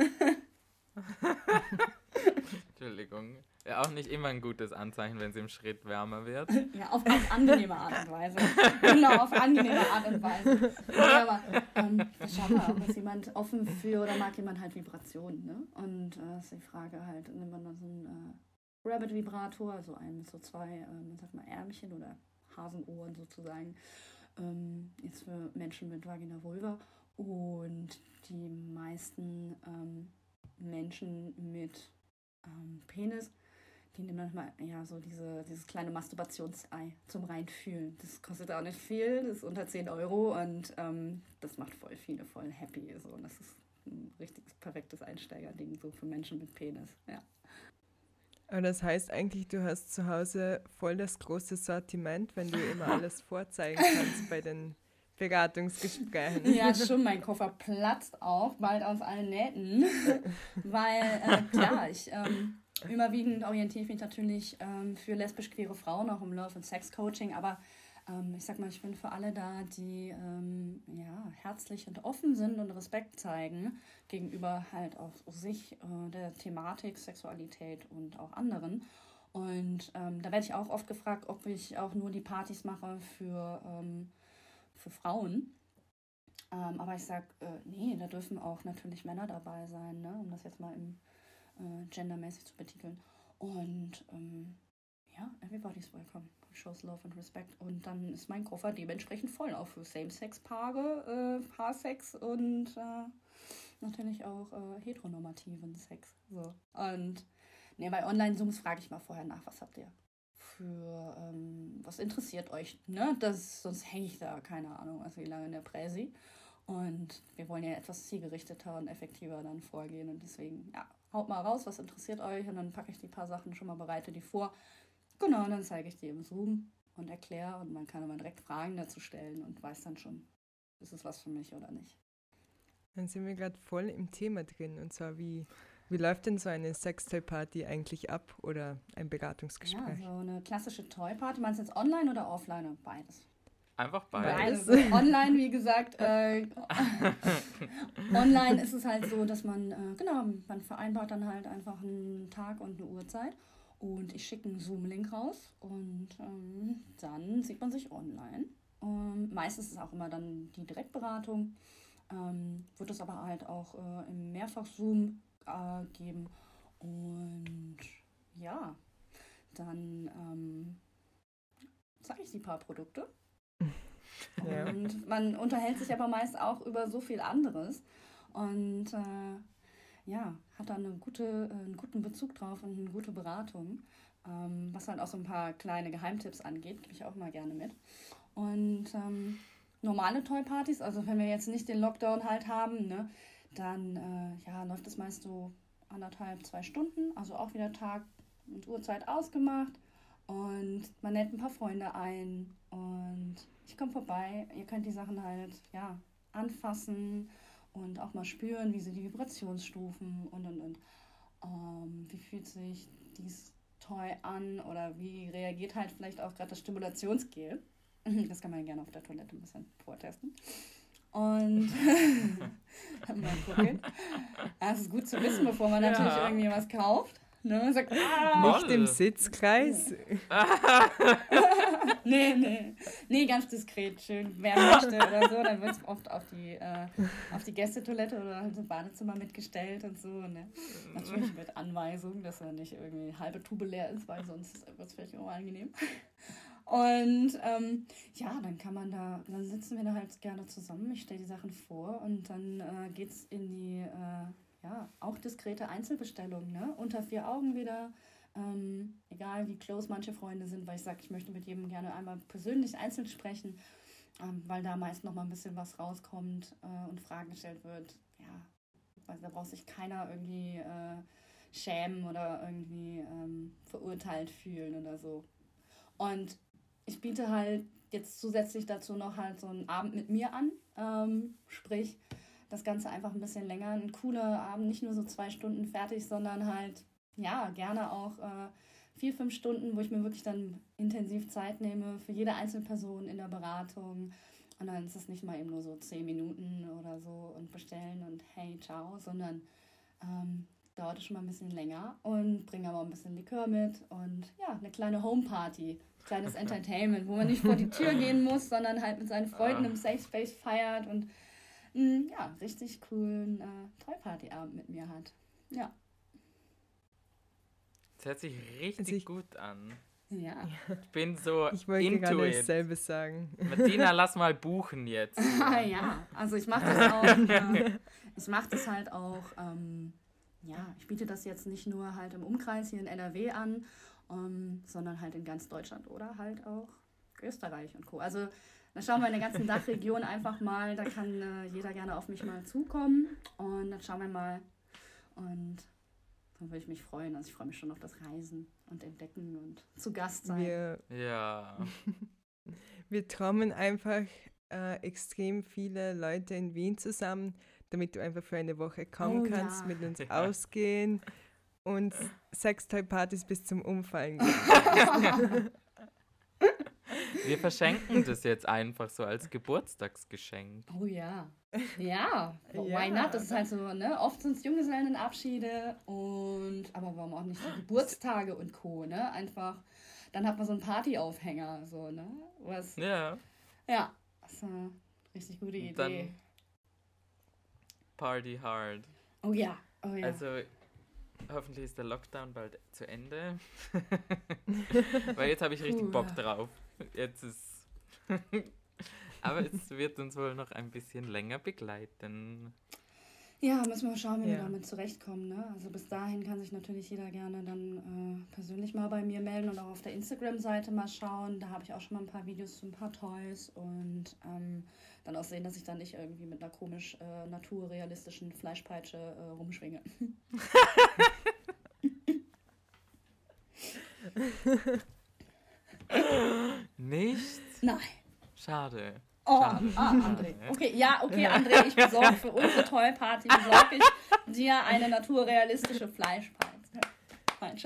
Speaker 2: Entschuldigung. Ja, auch nicht immer ein gutes Anzeichen, wenn es im Schritt wärmer wird.
Speaker 3: Ja, auf angenehme Art und Weise. Genau, auf angenehme Art und Weise. Ja, aber schaut mal, auch ist jemand offen für oder mag jemand halt Vibrationen, ne? Und ist die Frage halt, nimmt man dann so einen Rabbit-Vibrator, also einen mit so 2, sag mal, Ärmchen oder Hasenohren sozusagen, jetzt für Menschen mit Vagina Vulva. Und die meisten Menschen mit Penis, die nehmen manchmal ja so dieses kleine Masturbationsei zum Reinfühlen. Das kostet auch nicht viel, das ist unter 10 Euro und das macht voll viele voll happy. So. Und das ist ein richtiges, perfektes Einsteigerding so für Menschen mit Penis. Ja.
Speaker 1: Aber das heißt eigentlich, du hast zu Hause voll das große Sortiment, wenn du immer alles vorzeigen kannst bei den Beratungsgesprächen.
Speaker 3: Ja, schon, mein Koffer platzt auch, bald aus allen Nähten, weil, klar, ich überwiegend orientiere ich mich natürlich für lesbisch-queere Frauen, auch im Love- und Sex-Coaching, aber ich sag mal, ich bin für alle da, die herzlich und offen sind und Respekt zeigen gegenüber halt auch sich, der Thematik, Sexualität und auch anderen. Und da werde ich auch oft gefragt, ob ich auch nur die Partys mache für Frauen. Aber ich sage, nee, da dürfen auch natürlich Männer dabei sein, ne? Um das jetzt mal gendermäßig zu betiteln. Und everybody's welcome. Shows love and respect. Und dann ist mein Koffer dementsprechend voll, auch für Same-Sex-Paare, Paarsex und natürlich auch heteronormativen Sex. So. Und bei Online-Zooms frage ich mal vorher nach, was habt ihr für, was interessiert euch, ne? Sonst hänge ich da, keine Ahnung, also wie lange in der Präsi. Und wir wollen ja etwas zielgerichteter und effektiver dann vorgehen. Und deswegen, ja, haut mal raus, was interessiert euch. Und dann packe ich die paar Sachen schon mal, bereite die vor. Genau, und dann zeige ich die im Zoom und erkläre. Und man kann immer direkt Fragen dazu stellen und weiß dann schon, ist es was für mich oder nicht.
Speaker 1: Dann sind wir gerade voll im Thema drin. Und zwar, wie läuft denn so eine Sextoy-Party eigentlich ab oder ein Beratungsgespräch?
Speaker 3: Ja, so eine klassische Toy-Party. Meinst du jetzt online oder offline? Beides.
Speaker 2: Einfach beides.
Speaker 3: Online, wie gesagt, online ist es halt so, dass man vereinbart dann halt einfach einen Tag und eine Uhrzeit und ich schicke einen Zoom-Link raus und dann sieht man sich online. Meistens ist auch immer dann die Direktberatung. Wird es aber halt auch im Mehrfach-Zoom geben. Und ja, dann zeige ich die paar Produkte.
Speaker 1: Ja.
Speaker 3: Und man unterhält sich aber meist auch über so viel anderes. Und ja, hat dann einen guten Bezug drauf und eine gute Beratung. Was halt auch so ein paar kleine Geheimtipps angeht, gebe ich auch mal gerne mit. Und normale Toy-Partys, also wenn wir jetzt nicht den Lockdown halt haben, ne, dann läuft es meist so 1,5, 2 Stunden, also auch wieder Tag und Uhrzeit ausgemacht. Und man lädt ein paar Freunde ein und ich komme vorbei. Ihr könnt die Sachen halt anfassen und auch mal spüren, wie sind die Vibrationsstufen und. Wie fühlt sich dieses Toy an oder wie reagiert halt vielleicht auch gerade das Stimulationsgel. Das kann man gerne auf der Toilette ein bisschen vortesten. Und mal gucken. Das ist gut zu wissen, bevor man natürlich irgendwie was kauft. Ne? Man sagt,
Speaker 1: Nicht im Sitzkreis.
Speaker 3: Nee, ganz diskret, schön. Wer möchte oder so, dann wird es oft auf die Gästetoilette oder halt im Badezimmer mitgestellt und so. Ne? Natürlich mit Anweisung, dass er nicht irgendwie halbe Tube leer ist, weil sonst wird es vielleicht unangenehm. Und dann sitzen wir da halt gerne zusammen. Ich stelle die Sachen vor und dann geht's in die auch diskrete Einzelbestellung, ne? Unter 4 Augen wieder. Egal wie close manche Freunde sind, weil ich sage, ich möchte mit jedem gerne einmal persönlich einzeln sprechen, weil da meist noch mal ein bisschen was rauskommt und Fragen gestellt wird. Ja, weil da braucht sich keiner irgendwie schämen oder irgendwie verurteilt fühlen oder so. Und ich biete halt jetzt zusätzlich dazu noch halt so einen Abend mit mir an, sprich das Ganze einfach ein bisschen länger, ein cooler Abend, nicht nur so 2 Stunden fertig, sondern halt, ja, gerne auch 4, 5 Stunden, wo ich mir wirklich dann intensiv Zeit nehme für jede einzelne Person in der Beratung. Und dann ist es nicht mal eben nur so 10 Minuten oder so und bestellen und hey, ciao, sondern dauert es schon mal ein bisschen länger und bringe aber ein bisschen Likör mit und ja, eine kleine Homeparty, kleines Entertainment, wo man nicht vor die Tür gehen muss, sondern halt mit seinen Freunden im Safe Space feiert und richtig coolen Toy-Party-Abend mit mir hat. Ja.
Speaker 2: Das hört sich richtig gut an.
Speaker 3: Ja.
Speaker 2: Ich bin so
Speaker 1: Ich wollte
Speaker 2: into
Speaker 1: gerade
Speaker 2: it.
Speaker 1: dasselbe sagen.
Speaker 2: Martina, lass mal buchen jetzt.
Speaker 3: Ja, also ich mache das auch. Ich mache das halt auch. Ich biete das jetzt nicht nur halt im Umkreis hier in NRW an, sondern halt in ganz Deutschland oder halt auch Österreich und Co. Also da schauen wir in der ganzen Dachregion einfach mal, da kann jeder gerne auf mich mal zukommen und dann schauen wir mal und dann würde ich mich freuen. Also ich freue mich schon auf das Reisen und Entdecken und zu Gast sein.
Speaker 1: Wir trommeln einfach extrem viele Leute in Wien zusammen, damit du einfach für eine Woche kommen kannst, mit uns ausgehen und Sextoy-Partys bis zum Umfallen gehen.
Speaker 2: Wir verschenken das jetzt einfach so als Geburtstagsgeschenk.
Speaker 3: Oh ja. Ja, why not? Das ist halt so, ne? Oft sind es Junggesellenabschiede aber warum auch nicht so Geburtstage und Co., ne? Einfach, dann hat man so einen Partyaufhänger, so, ne? Ja, das ist eine richtig gute Idee.
Speaker 2: Dann Party hard.
Speaker 3: Oh ja.
Speaker 2: Also, hoffentlich ist der Lockdown bald zu Ende. Weil jetzt habe ich richtig Bock drauf. Jetzt ist. Aber es wird uns wohl noch ein bisschen länger begleiten.
Speaker 3: Ja, müssen wir schauen, wie wir damit zurechtkommen. Ne? Also bis dahin kann sich natürlich jeder gerne dann persönlich mal bei mir melden und auch auf der Instagram-Seite mal schauen. Da habe ich auch schon mal ein paar Videos zu ein paar Toys und dann auch sehen, dass ich dann nicht irgendwie mit einer komisch naturrealistischen Fleischpeitsche rumschwinge.
Speaker 2: Nicht?
Speaker 3: Nein.
Speaker 2: Schade.
Speaker 3: André. Okay, André, ich besorge für unsere Toy-Party dir eine naturrealistische Fleischpeitsche.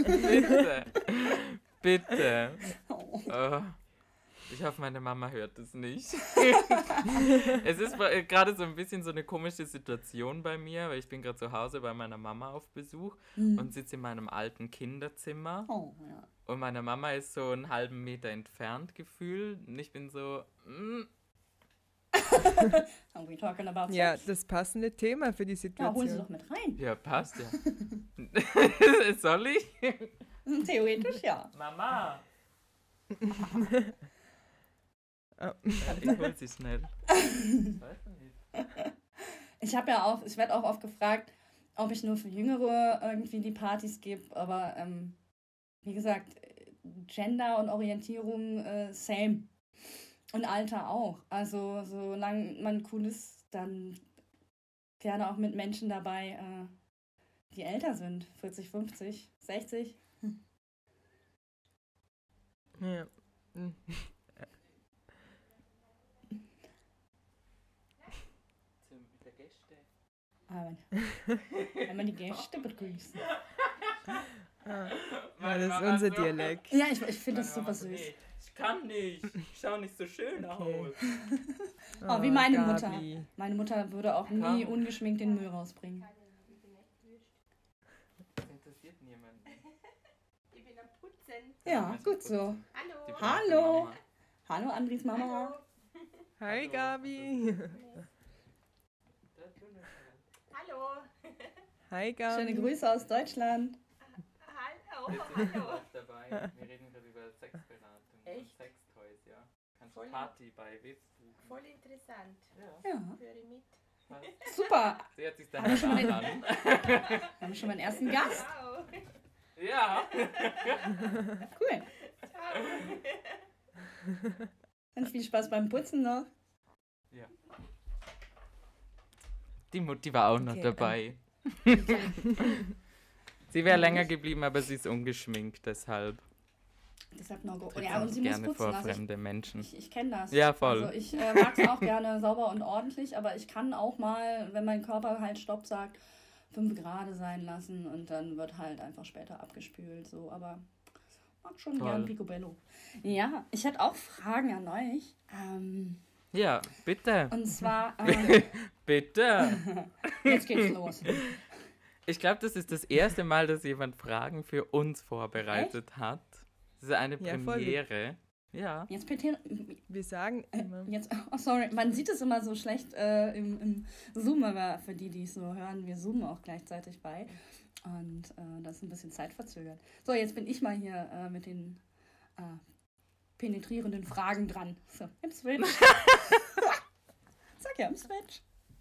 Speaker 2: Bitte. Oh. Ich hoffe, meine Mama hört es nicht. Es ist gerade so ein bisschen so eine komische Situation bei mir, weil ich bin gerade zu Hause bei meiner Mama auf Besuch und sitze in meinem alten Kinderzimmer.
Speaker 3: Oh, ja.
Speaker 2: Und meine Mama ist so einen halben Meter entfernt gefühlt. Und ich bin so,
Speaker 3: Are we talking about
Speaker 1: Ja,
Speaker 3: sex?
Speaker 1: das passende Thema für die
Speaker 3: Ja, hol sie
Speaker 1: Situation.
Speaker 3: doch mit rein.
Speaker 2: Ja, passt ja. Soll ich?
Speaker 3: Theoretisch ja.
Speaker 2: Mama!
Speaker 1: Ah.
Speaker 2: Ich hol sie schnell. Ich weiß nicht.
Speaker 3: Ich werde auch oft gefragt, ob ich nur für Jüngere irgendwie die Partys gebe, aber wie gesagt, Gender und Orientierung same. Und Alter auch. Also solange man cool ist, dann gerne auch mit Menschen dabei, die älter sind. 40, 50, 60.
Speaker 1: Ja. Hm.
Speaker 2: Mit der Gäste.
Speaker 3: Aber wenn man die Gäste begrüßen.
Speaker 1: Ja, das ist unser Dialekt.
Speaker 3: Ja, ich finde das super süß.
Speaker 2: Nee, ich kann nicht. Ich schau nicht so schön
Speaker 1: Okay.
Speaker 2: aus.
Speaker 3: Oh, wie meine Mutter.
Speaker 1: Gabi.
Speaker 3: Meine Mutter würde auch nie ungeschminkt den Müll rausbringen.
Speaker 2: Das interessiert niemanden.
Speaker 4: Ich bin am Putzen.
Speaker 3: Ja, gut so.
Speaker 4: Hallo.
Speaker 2: Die braucht
Speaker 3: Hallo.
Speaker 2: die Mama.
Speaker 3: Hallo, Andries Mama.
Speaker 1: Hi,
Speaker 2: Hallo.
Speaker 1: Gabi.
Speaker 4: Hallo.
Speaker 1: Hi, Gabi.
Speaker 3: Schöne Grüße aus Deutschland.
Speaker 4: Hallo.
Speaker 2: Jetzt sind wir auch dabei. Wir reden gerade über Sexberatung und
Speaker 4: Echt?
Speaker 2: Sextoys, ja. Kannst du
Speaker 4: Voll.
Speaker 2: Party bei Witz buchen.
Speaker 4: Voll interessant.
Speaker 2: Ja.
Speaker 3: Ja,
Speaker 4: Höre ich mit.
Speaker 2: Passt.
Speaker 3: super.
Speaker 2: Sie hat sich dann
Speaker 3: Aber schon
Speaker 2: an.
Speaker 3: Wir haben schon meinen ersten Gast.
Speaker 4: Ciao.
Speaker 2: Ja.
Speaker 3: Cool.
Speaker 4: Ciao.
Speaker 3: Dann viel Spaß beim Putzen noch.
Speaker 2: Die Mutti war auch noch
Speaker 1: Okay,
Speaker 2: dabei. Sie wäre länger geblieben, aber sie ist ungeschminkt, deshalb.
Speaker 3: Deshalb no go.
Speaker 2: tritt
Speaker 3: Ja, und
Speaker 2: sich
Speaker 3: sie muss
Speaker 2: gerne
Speaker 3: putzen.
Speaker 2: vor
Speaker 3: Also
Speaker 2: fremde Menschen.
Speaker 3: ich kenne das.
Speaker 2: Ja, voll.
Speaker 3: Also ich mag es auch gerne sauber und ordentlich, aber ich kann auch mal, wenn mein Körper halt Stopp sagt, 5 Grad sein lassen und dann wird halt einfach später abgespült. So, aber mag schon
Speaker 2: Voll.
Speaker 3: gern Picobello. Ja, ich hätte auch Fragen an euch.
Speaker 2: Ja, bitte.
Speaker 3: Und zwar,
Speaker 2: Bitte.
Speaker 3: jetzt geht's los.
Speaker 2: Ich glaube, das ist das erste Mal, dass jemand Fragen für uns vorbereitet hat. Das ist eine
Speaker 1: Ja, voll.
Speaker 2: Premiere. Ja.
Speaker 3: Jetzt Peter,
Speaker 1: Wir sagen immer.
Speaker 3: oh sorry, man sieht es immer so schlecht im Zoom, aber für die es so hören, wir zoomen auch gleichzeitig bei. Und das ist ein bisschen zeitverzögert. So, jetzt bin ich mal hier mit den penetrierenden Fragen dran. So, im Switch. Sag ja, im Switch.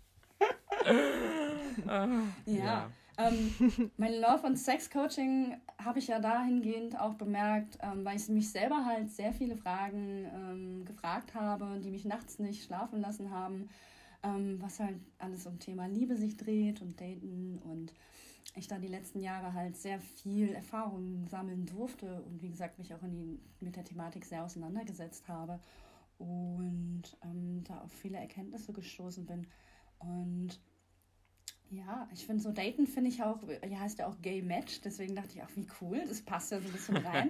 Speaker 3: Ja. Mein Love- und Sex-Coaching habe ich ja dahingehend auch bemerkt, weil ich mich selber halt sehr viele Fragen gefragt habe, die mich nachts nicht schlafen lassen haben, was halt alles um Thema Liebe sich dreht und Daten und ich da die letzten Jahre halt sehr viel Erfahrung sammeln durfte und wie gesagt mich auch mit der Thematik sehr auseinandergesetzt habe und da auf viele Erkenntnisse gestoßen bin. Und ja, ich finde so Daten finde ich auch, ja, heißt ja auch Gay Match, deswegen dachte ich auch, wie cool, das passt ja so ein bisschen rein.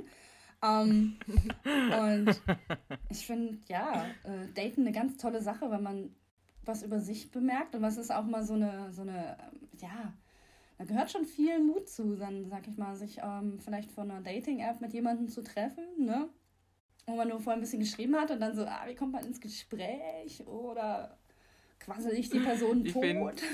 Speaker 3: Und ich finde, ja, Daten eine ganz tolle Sache, wenn man was über sich bemerkt und was ist auch mal so eine, ja, da gehört schon viel Mut zu, dann sag ich mal, sich vielleicht von einer Dating-App mit jemandem zu treffen, ne? Wo man nur vorher ein bisschen geschrieben hat und dann so, wie kommt man ins Gespräch oder quassel ich die Person
Speaker 2: Ich
Speaker 3: tot?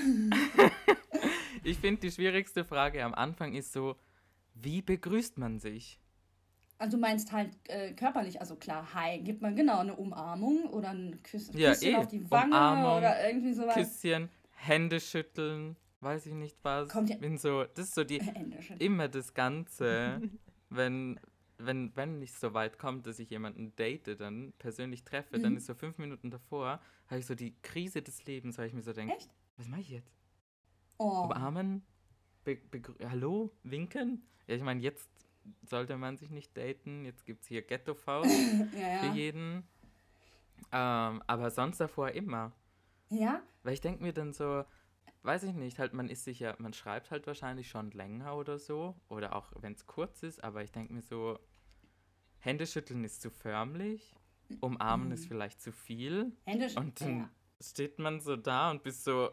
Speaker 2: Ich finde, die schwierigste Frage am Anfang ist so, wie begrüßt man sich?
Speaker 3: Also du meinst halt körperlich, also klar, hi, gibt man genau eine Umarmung oder ein Küsschen
Speaker 2: Ja,
Speaker 3: auf die Wange
Speaker 2: Umarmung,
Speaker 3: oder irgendwie sowas.
Speaker 2: Küsschen, Hände schütteln, weiß ich nicht was.
Speaker 3: Kommt ja-
Speaker 2: Bin so, das ist so die immer das Ganze, wenn nicht so weit kommt, dass ich jemanden date, dann persönlich treffe, dann ist so 5 Minuten davor, habe ich so die Krise des Lebens, weil ich mir so denke,
Speaker 3: Echt?
Speaker 2: was mache ich jetzt?
Speaker 3: Oh.
Speaker 2: Umarmen? Hallo? Winken? Ja, ich meine, jetzt sollte man sich nicht daten, jetzt gibt es hier Ghetto-Faust
Speaker 3: Ja,
Speaker 2: für
Speaker 3: ja.
Speaker 2: jeden. Aber sonst davor immer.
Speaker 3: Ja?
Speaker 2: Weil ich denke mir dann so, weiß ich nicht, halt man schreibt halt wahrscheinlich schon länger oder so. Oder auch wenn es kurz ist, aber ich denke mir so, Händeschütteln ist zu förmlich, umarmen ist vielleicht zu viel.
Speaker 3: Hände
Speaker 2: Und dann
Speaker 3: ja.
Speaker 2: steht man so da und bist so,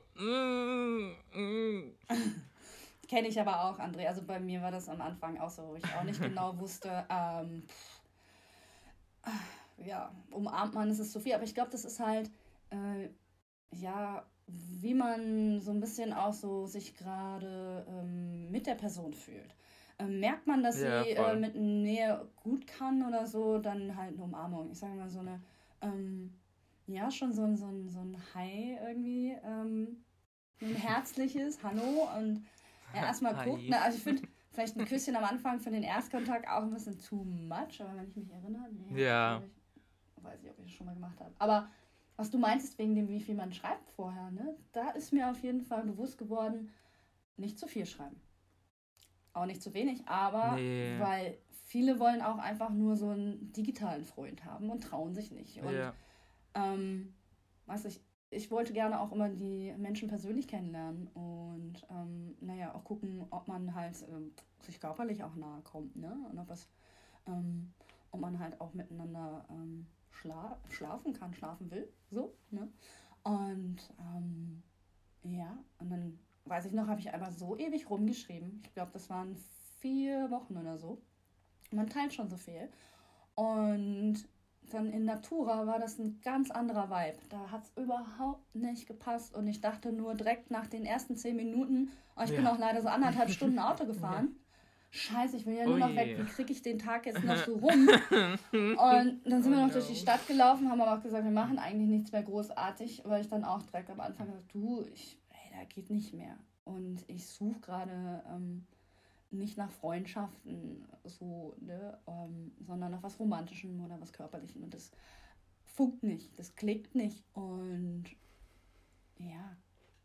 Speaker 3: Kenne ich aber auch, André. Also bei mir war das am Anfang auch so, wo ich auch nicht genau wusste, ja, umarmt man, ist es zu viel. Aber ich glaube, das ist halt ja, wie man so ein bisschen auch so sich gerade mit der Person fühlt. Merkt man, dass
Speaker 2: Ja,
Speaker 3: sie
Speaker 2: voll.
Speaker 3: mit Nähe gut kann oder so, dann halt eine Umarmung. Ich sage mal so eine, ja, schon so ein Hi irgendwie, ein herzliches Hallo und erstmal
Speaker 2: Hi.
Speaker 3: guckt. Ne? Also ich finde vielleicht ein Küsschen am Anfang für den Erstkontakt auch ein bisschen too much, aber wenn ich mich erinnere, nee,
Speaker 2: Ja.
Speaker 3: weiß ich, ob ich das schon mal gemacht habe. Aber was du meintest wegen dem, wie viel man schreibt vorher, ne? Da ist mir auf jeden Fall bewusst geworden, nicht zu viel schreiben. Auch nicht zu wenig, aber
Speaker 2: Nee.
Speaker 3: weil viele wollen auch einfach nur so einen digitalen Freund haben und trauen sich nicht. Und
Speaker 2: Ja.
Speaker 3: weiß ich wollte gerne auch immer die Menschen persönlich kennenlernen und naja, auch gucken, ob man halt sich körperlich auch nahe kommt, ne? Und ob man halt auch miteinander schlafen kann, schlafen will, so, ne? Und ja, und dann weiß ich noch, habe ich einfach so ewig rumgeschrieben. Ich glaube, das waren 4 Wochen oder so. Man teilt schon so viel. Und dann in Natura war das ein ganz anderer Vibe. Da hat es überhaupt nicht gepasst. Und ich dachte nur direkt nach den ersten 10 Minuten, oh, ich bin
Speaker 2: Ja.
Speaker 3: auch leider so 1,5 Stunden Auto gefahren. Scheiße, ich will ja nur noch weg.
Speaker 2: Ui.
Speaker 3: Wie kriege ich den Tag jetzt noch so rum? Und dann sind wir noch durch die Stadt gelaufen, haben aber auch gesagt, wir machen eigentlich nichts mehr großartig, weil ich dann auch direkt am Anfang gesagt, da geht nicht mehr. Und ich suche gerade nicht nach Freundschaften, so, ne, sondern nach was Romantischem oder was Körperlichem. Und das funkt nicht, das klickt nicht. Und ja.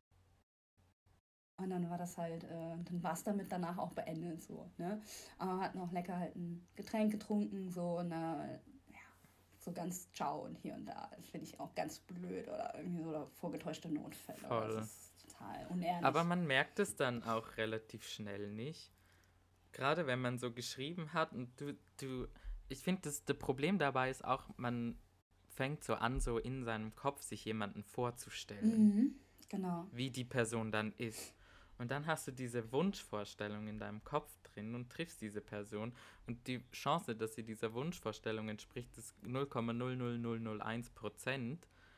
Speaker 3: Und dann war das halt, dann war es damit danach auch beendet, so, ne. Aber wir hatten auch lecker halt ein Getränk getrunken, so, und ja, so ganz ciao und hier und da. Das finde ich auch ganz blöd oder irgendwie so oder vorgetäuschte Notfälle.
Speaker 2: Voll.
Speaker 3: Das ist total unehrlich.
Speaker 2: Aber man merkt es dann auch relativ schnell nicht. Gerade wenn man so geschrieben hat und ich finde, das Problem dabei ist auch, man fängt so an, so in seinem Kopf sich jemanden vorzustellen,
Speaker 3: Genau.
Speaker 2: wie die Person dann ist. Und dann hast du diese Wunschvorstellung in deinem Kopf drin und triffst diese Person. Und die Chance, dass sie dieser Wunschvorstellung entspricht, ist 0,00001%.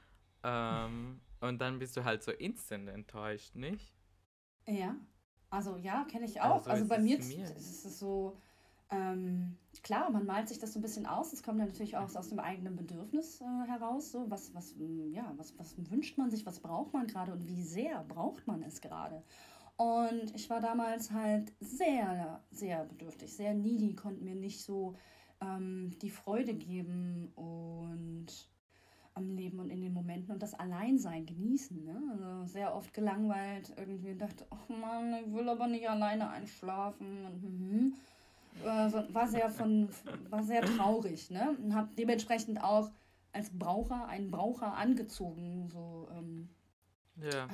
Speaker 2: Und dann bist du halt so instant enttäuscht, nicht?
Speaker 3: Ja, also ja, kenne ich auch.
Speaker 2: Also
Speaker 3: Also
Speaker 2: ist
Speaker 3: bei
Speaker 2: es
Speaker 3: mir
Speaker 2: mir.
Speaker 3: ist es so, klar, man malt sich das so ein bisschen aus. Es kommt dann natürlich auch aus dem eigenen Bedürfnis heraus. So, was wünscht man sich, was braucht man gerade und wie sehr braucht man es gerade? Und ich war damals halt sehr, sehr bedürftig, sehr needy, konnte mir nicht so die Freude geben und am Leben und in den Momenten und das Alleinsein genießen. Ne? Also sehr oft gelangweilt irgendwie und dachte, ach Mann, ich will aber nicht alleine einschlafen. Und, war sehr traurig. Ne? Und habe dementsprechend auch als einen Braucher angezogen. So,
Speaker 2: Ja.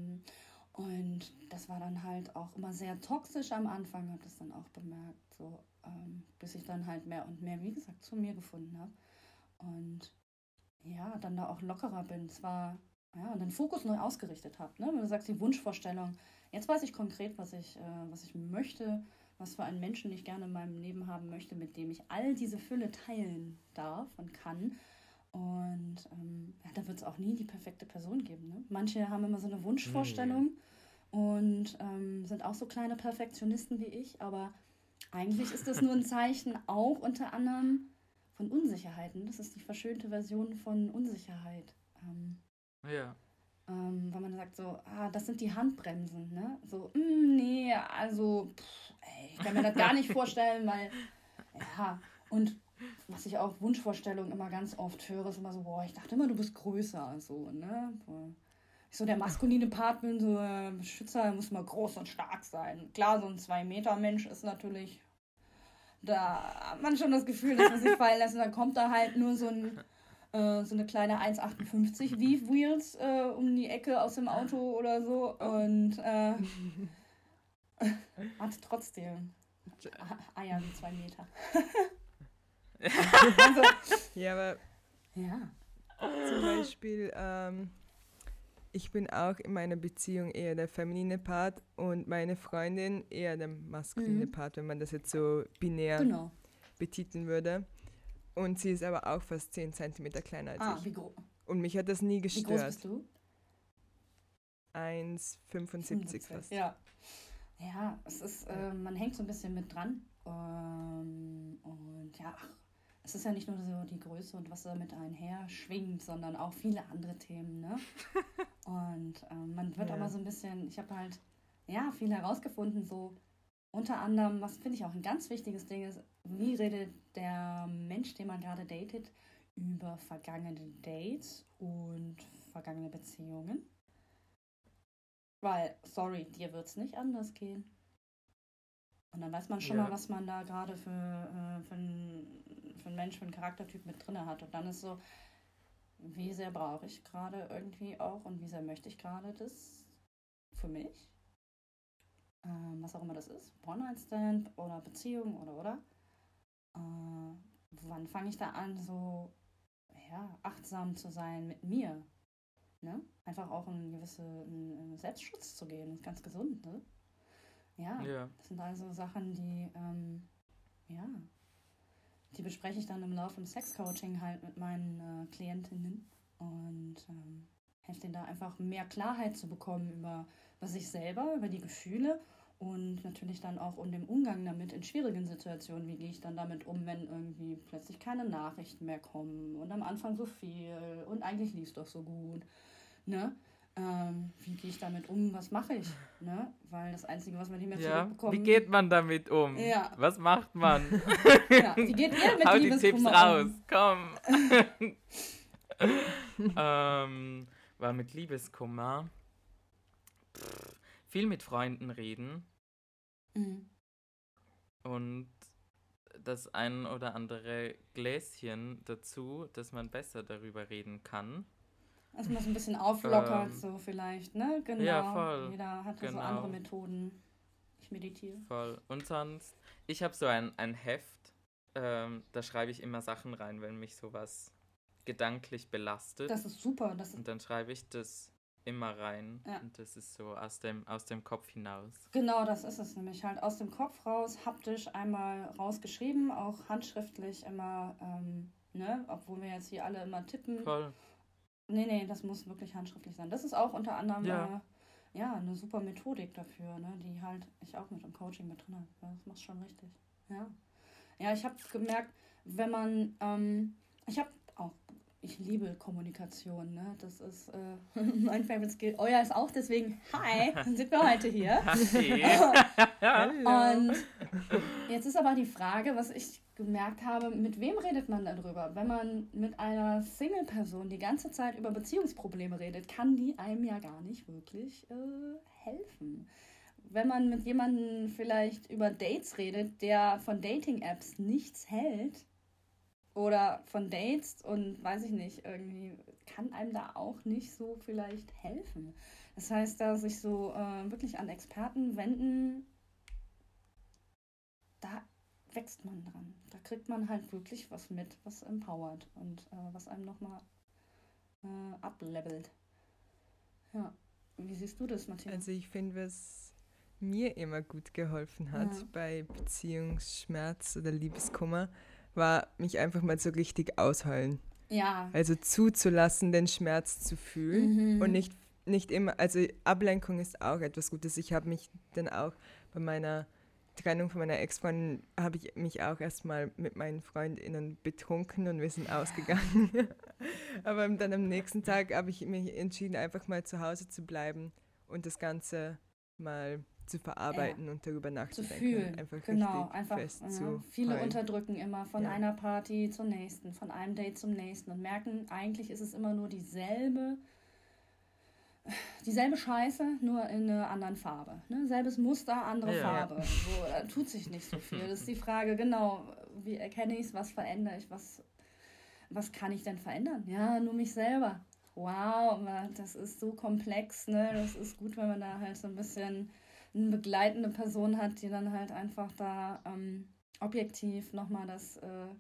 Speaker 3: und das war dann halt auch immer sehr toxisch am Anfang, habe das dann auch bemerkt, so, bis ich dann halt mehr und mehr, wie gesagt, zu mir gefunden habe. Und ja, dann da auch lockerer bin. Zwar, ja, und den Fokus neu ausgerichtet habe. Ne? Wenn du sagst, die Wunschvorstellung, jetzt weiß ich konkret, was ich möchte, was für einen Menschen ich gerne in meinem Leben haben möchte, mit dem ich all diese Fülle teilen darf und kann. Und ja, da wird es auch nie die perfekte Person geben. Ne? Manche haben immer so eine Wunschvorstellung und sind auch so kleine Perfektionisten wie ich, aber eigentlich ist das nur ein Zeichen auch unter anderem von Unsicherheiten. Das ist die verschönte Version von Unsicherheit.
Speaker 2: Ja.
Speaker 3: Weil man sagt so, das sind die Handbremsen, ne? So, nee, also, ich kann mir das gar nicht vorstellen, weil, ja, und was ich auch Wunschvorstellungen immer ganz oft höre, ist immer so, boah, ich dachte immer, du bist größer, so, ne? So der maskuline Part bin, so Beschützer muss mal groß und stark sein. Klar, so ein 2-Meter-Mensch ist natürlich, da hat man schon das Gefühl, dass man sich fallen lässt und dann kommt da halt nur so eine kleine 1,58 Wheels um die Ecke aus dem Auto oder so und hat trotzdem Eier wie 2 Meter. Also,
Speaker 1: Ja, aber
Speaker 3: ja.
Speaker 1: zum Beispiel, ich bin auch in meiner Beziehung eher der feminine Part und meine Freundin eher der maskuline Part, wenn man das jetzt so binär betiteln würde. Und sie ist aber auch fast 10 Centimeter kleiner als ich.
Speaker 3: Wie groß?
Speaker 1: Und mich hat das nie
Speaker 3: Wie groß
Speaker 1: gestört.
Speaker 3: bist du?
Speaker 1: 1,75 fast.
Speaker 3: Ja. Ja, es ist, man hängt so ein bisschen mit dran. Und ja, es ist ja nicht nur so die Größe und was da mit einher schwingt, sondern auch viele andere Themen, ne? Und man wird
Speaker 1: Ja.
Speaker 3: aber so ein bisschen, ich habe halt, ja, viel herausgefunden, so unter anderem, was finde ich auch ein ganz wichtiges Ding ist, wie redet der Mensch, den man gerade datet, über vergangene Dates und vergangene Beziehungen. Weil, sorry, dir wird es nicht anders gehen. Und dann weiß man schon
Speaker 2: Ja.
Speaker 3: mal, was man da gerade für einen Mensch, für einen Charaktertyp mit drin hat. Und dann ist so, wie sehr brauche ich gerade irgendwie auch und wie sehr möchte ich gerade das für mich? Was auch immer das ist. One-Night-Stand oder Beziehung oder. Wann fange ich da an, so ja, achtsam zu sein mit mir? Ne? Einfach auch einen gewissen Selbstschutz zu geben, ist ganz gesund, ne? Ja,
Speaker 2: Ja.
Speaker 3: das sind also Sachen, die, ja, die bespreche ich dann im Laufe des Sexcoaching halt mit meinen Klientinnen und helfe denen da einfach mehr Klarheit zu bekommen über sich selber, über die Gefühle und natürlich dann auch um den Umgang damit in schwierigen Situationen. Wie gehe ich dann damit um, wenn irgendwie plötzlich keine Nachrichten mehr kommen und am Anfang so viel und eigentlich lief es doch so gut, ne? Wie gehe ich damit um? Was mache ich? Ne? Weil das Einzige, was wir nicht mehr
Speaker 2: Ja,
Speaker 3: zurückbekommen...
Speaker 2: wie geht man damit um?
Speaker 3: Ja.
Speaker 2: Was macht man?
Speaker 3: Ja, wie geht ihr mit
Speaker 2: Hau die Tipps
Speaker 3: Liebeskummer
Speaker 2: raus,
Speaker 3: um?
Speaker 2: komm. War mit Liebeskummer viel mit Freunden reden
Speaker 3: Mhm.
Speaker 2: und das ein oder andere Gläschen dazu, dass man besser darüber reden kann.
Speaker 3: Dass man das ein bisschen auflockert,
Speaker 2: Ähm,
Speaker 3: so vielleicht, ne? Genau.
Speaker 2: ja, voll.
Speaker 3: Jeder hat ja so
Speaker 2: Genau.
Speaker 3: andere Methoden. Ich meditiere.
Speaker 2: Voll. Und sonst, ich habe so ein Heft, da schreibe ich immer Sachen rein, wenn mich sowas gedanklich belastet.
Speaker 3: Das ist super. Das ist,
Speaker 2: Und dann schreibe ich das immer rein.
Speaker 3: Ja.
Speaker 2: Und das ist so aus dem Kopf hinaus.
Speaker 3: genau, das ist es nämlich. Halt aus dem Kopf raus, haptisch einmal rausgeschrieben, auch handschriftlich immer, ne? Obwohl wir jetzt hier alle immer tippen.
Speaker 2: Voll.
Speaker 3: Nee, das muss wirklich handschriftlich sein. Das ist auch unter anderem
Speaker 2: Ja.
Speaker 3: eine super Methodik dafür, ne, die halt ich auch mit im Coaching mit drin habe. Ja, das machst schon richtig. Ja. Ja, ich habe gemerkt, wenn man, ich liebe Kommunikation, ne? Das ist mein Favorite Skill. Euer ist auch, deswegen, hi, dann sind wir heute hier.
Speaker 2: Hallo.
Speaker 3: Und jetzt ist aber die Frage, was ich gemerkt habe, mit wem redet man darüber? Wenn man mit einer Single-Person die ganze Zeit über Beziehungsprobleme redet, kann die einem ja gar nicht wirklich helfen. Wenn man mit jemandem vielleicht über Dates redet, der von Dating-Apps nichts hält oder von Dates und weiß ich nicht, irgendwie kann einem da auch nicht so vielleicht helfen. Das heißt, da sich so wirklich an Experten wenden, da wächst man dran. Da kriegt man halt wirklich was mit, was empowert und was einem nochmal uplevelt. Ja, wie siehst du das, Martina?
Speaker 1: Also ich finde, was mir immer gut geholfen hat
Speaker 3: Ja.
Speaker 1: bei Beziehungsschmerz oder Liebeskummer, war mich einfach mal so richtig ausheulen.
Speaker 3: Ja.
Speaker 1: Also zuzulassen, den Schmerz zu fühlen
Speaker 3: Mhm.
Speaker 1: und nicht immer, also Ablenkung ist auch etwas Gutes. Ich habe mich dann auch bei meiner Trennung von meiner Ex-Freundin, habe ich mich auch erstmal mit meinen FreundInnen betrunken und wir sind ausgegangen. Aber dann am nächsten Tag habe ich mich entschieden, einfach mal zu Hause zu bleiben und das Ganze mal zu verarbeiten und darüber
Speaker 3: Zu
Speaker 1: nachzudenken.
Speaker 3: fühlen.
Speaker 1: Einfach
Speaker 3: Genau,
Speaker 1: richtig
Speaker 3: einfach
Speaker 1: fest
Speaker 3: viele unterdrücken immer von
Speaker 1: Ja.
Speaker 3: einer Party zur nächsten, von einem Date zum nächsten und merken, eigentlich ist es immer nur dieselbe Scheiße, nur in einer anderen Farbe. Ne? Selbes Muster, andere
Speaker 2: Ja.
Speaker 3: Farbe. So, da tut sich nicht so viel. Das ist die Frage, genau, wie erkenne ich es, was verändere ich, was kann ich denn verändern? Ja, nur mich selber. Wow, aber das ist so komplex, ne? Das ist gut, wenn man da halt so ein bisschen eine begleitende Person hat, die dann halt einfach da objektiv nochmal das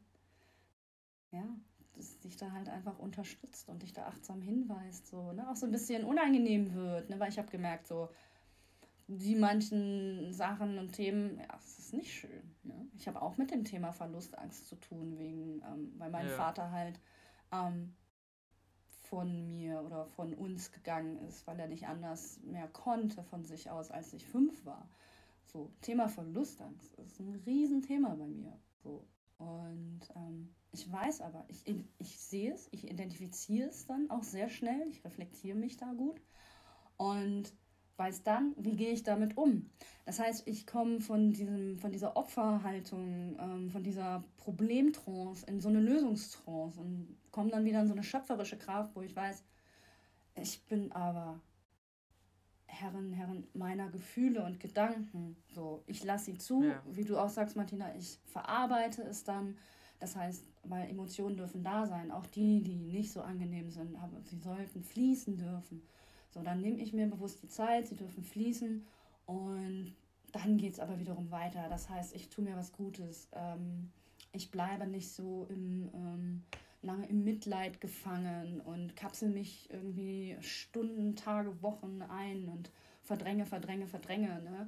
Speaker 3: dich da halt einfach unterstützt und dich da achtsam hinweist, so, ne? Auch so ein bisschen unangenehm wird, ne? Weil ich habe gemerkt, so, die manchen Sachen und Themen, ja, es ist nicht schön, ne? Ich habe auch mit dem Thema Verlustangst zu tun, weil mein
Speaker 2: Ja.
Speaker 3: Vater halt von mir oder von uns gegangen ist, weil er nicht anders mehr konnte von sich aus, als ich 5 war. So, Thema Verlustangst ist ein Riesenthema bei mir. So. Und ich weiß aber, ich sehe es, ich identifiziere es dann auch sehr schnell, ich reflektiere mich da gut und weiß dann, wie gehe ich damit um. Das heißt, ich komme von dieser Opferhaltung, von dieser Problemtrance in so eine Lösungstrance und komme dann wieder in so eine schöpferische Kraft, wo ich weiß, ich bin aber Herrin meiner Gefühle und Gedanken. So, ich lasse sie zu,
Speaker 2: Ja.
Speaker 3: wie du auch sagst, Martina, ich verarbeite es dann. Das heißt, weil Emotionen dürfen da sein, auch die nicht so angenehm sind, aber sie sollten fließen dürfen. So, dann nehme ich mir bewusst die Zeit, sie dürfen fließen und dann geht es aber wiederum weiter. Das heißt, ich tue mir was Gutes. Ich bleibe nicht so lange im Mitleid gefangen und kapsel mich irgendwie Stunden, Tage, Wochen ein und verdränge. Ne?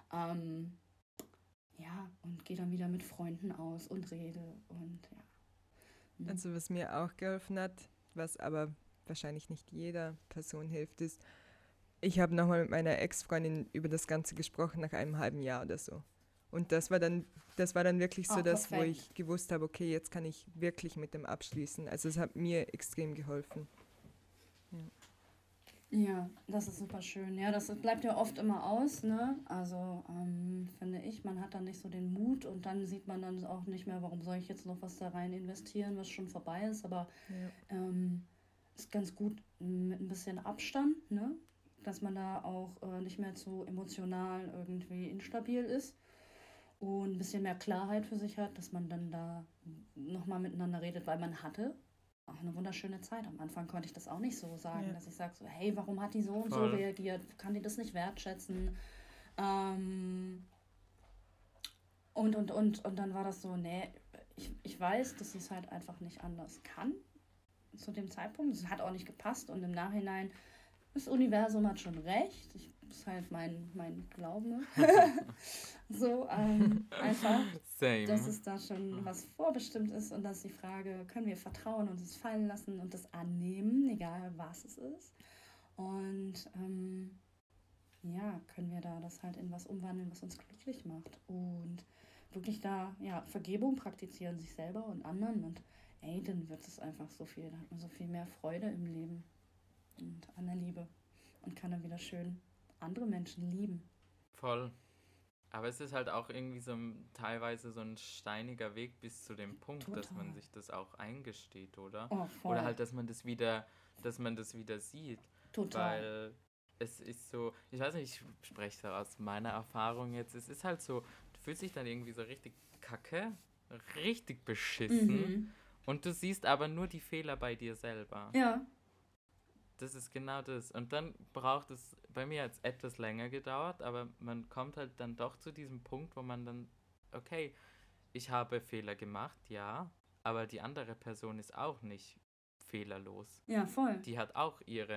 Speaker 3: Ja, und gehe dann wieder mit Freunden aus und rede und ja.
Speaker 1: Also was mir auch geholfen hat, was aber wahrscheinlich nicht jeder Person hilft, ist, ich habe nochmal mit meiner Ex-Freundin über das Ganze gesprochen nach einem halben Jahr oder so. Und das war dann wirklich so das, wo
Speaker 3: perfekt.
Speaker 1: ich gewusst habe, okay, jetzt kann ich wirklich mit dem abschließen. Also es hat mir extrem geholfen.
Speaker 3: Ja, das ist super schön. Ja, das bleibt ja oft immer aus, ne? Also finde ich, man hat dann nicht so den Mut und dann sieht man dann auch nicht mehr, warum soll ich jetzt noch was da rein investieren, was schon vorbei ist. Aber
Speaker 1: Ja.
Speaker 3: ist ganz gut mit ein bisschen Abstand, ne? Dass man da auch nicht mehr zu emotional irgendwie instabil ist und ein bisschen mehr Klarheit für sich hat, dass man dann da nochmal miteinander redet, weil man hatte auch eine wunderschöne Zeit. Am Anfang konnte ich das auch nicht so sagen,
Speaker 1: Ja.
Speaker 3: dass ich sage so, hey, warum hat die so und so
Speaker 2: Voll.
Speaker 3: reagiert? Kann die das nicht wertschätzen? Und dann war das so, nee, ich weiß, dass sie es halt einfach nicht anders kann zu dem Zeitpunkt. Es hat auch nicht gepasst und im Nachhinein, das Universum hat schon recht. Das ist halt mein Glauben. So, einfach,
Speaker 2: Same.
Speaker 3: dass es da schon was vorbestimmt ist und dass die Frage, können wir vertrauen und es fallen lassen und das annehmen, egal was es ist. Und ja, können wir da das halt in was umwandeln, was uns glücklich macht. Und wirklich da, ja, Vergebung praktizieren, sich selber und anderen. Und ey, dann wird es einfach so viel, da hat man so viel mehr Freude im Leben und an der Liebe. Und kann dann wieder schön andere Menschen lieben.
Speaker 2: Voll. Aber es ist halt auch irgendwie teilweise so ein steiniger Weg bis zu dem Punkt, dass man
Speaker 3: Total.
Speaker 2: sich das auch eingesteht, oder?
Speaker 3: Oh, voll.
Speaker 2: Oder halt, dass man das wieder sieht.
Speaker 3: Total.
Speaker 2: Weil es ist so, ich weiß nicht, ich spreche so aus meiner Erfahrung jetzt, es ist halt so, du fühlst dich dann irgendwie so richtig kacke, richtig beschissen und du siehst aber nur die Fehler bei dir selber.
Speaker 3: Ja.
Speaker 2: Das ist genau das. Und dann braucht es, bei mir hat es etwas länger gedauert, aber man kommt halt dann doch zu diesem Punkt, wo man dann, okay, ich habe Fehler gemacht, ja, aber die andere Person ist auch nicht fehlerlos.
Speaker 3: Ja, voll.
Speaker 2: Die hat auch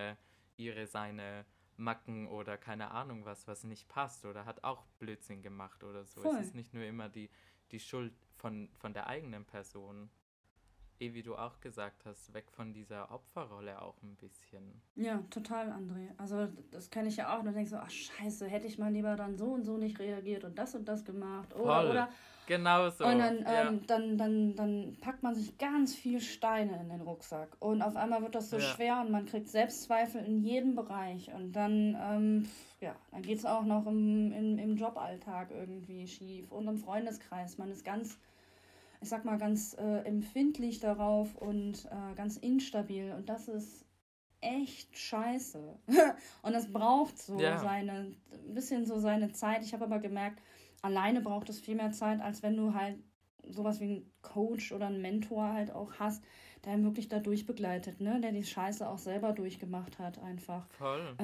Speaker 2: seine Macken oder keine Ahnung was nicht passt oder hat auch Blödsinn gemacht oder so.
Speaker 3: Voll.
Speaker 2: Es ist nicht nur immer die Schuld von der eigenen Person. Wie du auch gesagt hast, weg von dieser Opferrolle auch ein bisschen.
Speaker 3: Ja, total, André. Also das kenne ich ja auch. Und dann denkst du, ach scheiße, hätte ich mal lieber dann so und so nicht reagiert und das gemacht. Oder.
Speaker 2: Genau so.
Speaker 3: Und dann packt man sich ganz viel Steine in den Rucksack. Und auf einmal wird das so schwer und man kriegt Selbstzweifel in jedem Bereich. Und dann geht es auch noch im Joballtag irgendwie schief und im Freundeskreis. Man ist ganz, ich sag mal, ganz empfindlich darauf und ganz instabil. Und das ist echt scheiße. Und das braucht so ein bisschen so seine Zeit. Ich habe aber gemerkt, alleine braucht es viel mehr Zeit, als wenn du halt sowas wie einen Coach oder einen Mentor halt auch hast, der ihn wirklich da durchbegleitet, ne? Der die Scheiße auch selber durchgemacht hat einfach.
Speaker 2: Voll.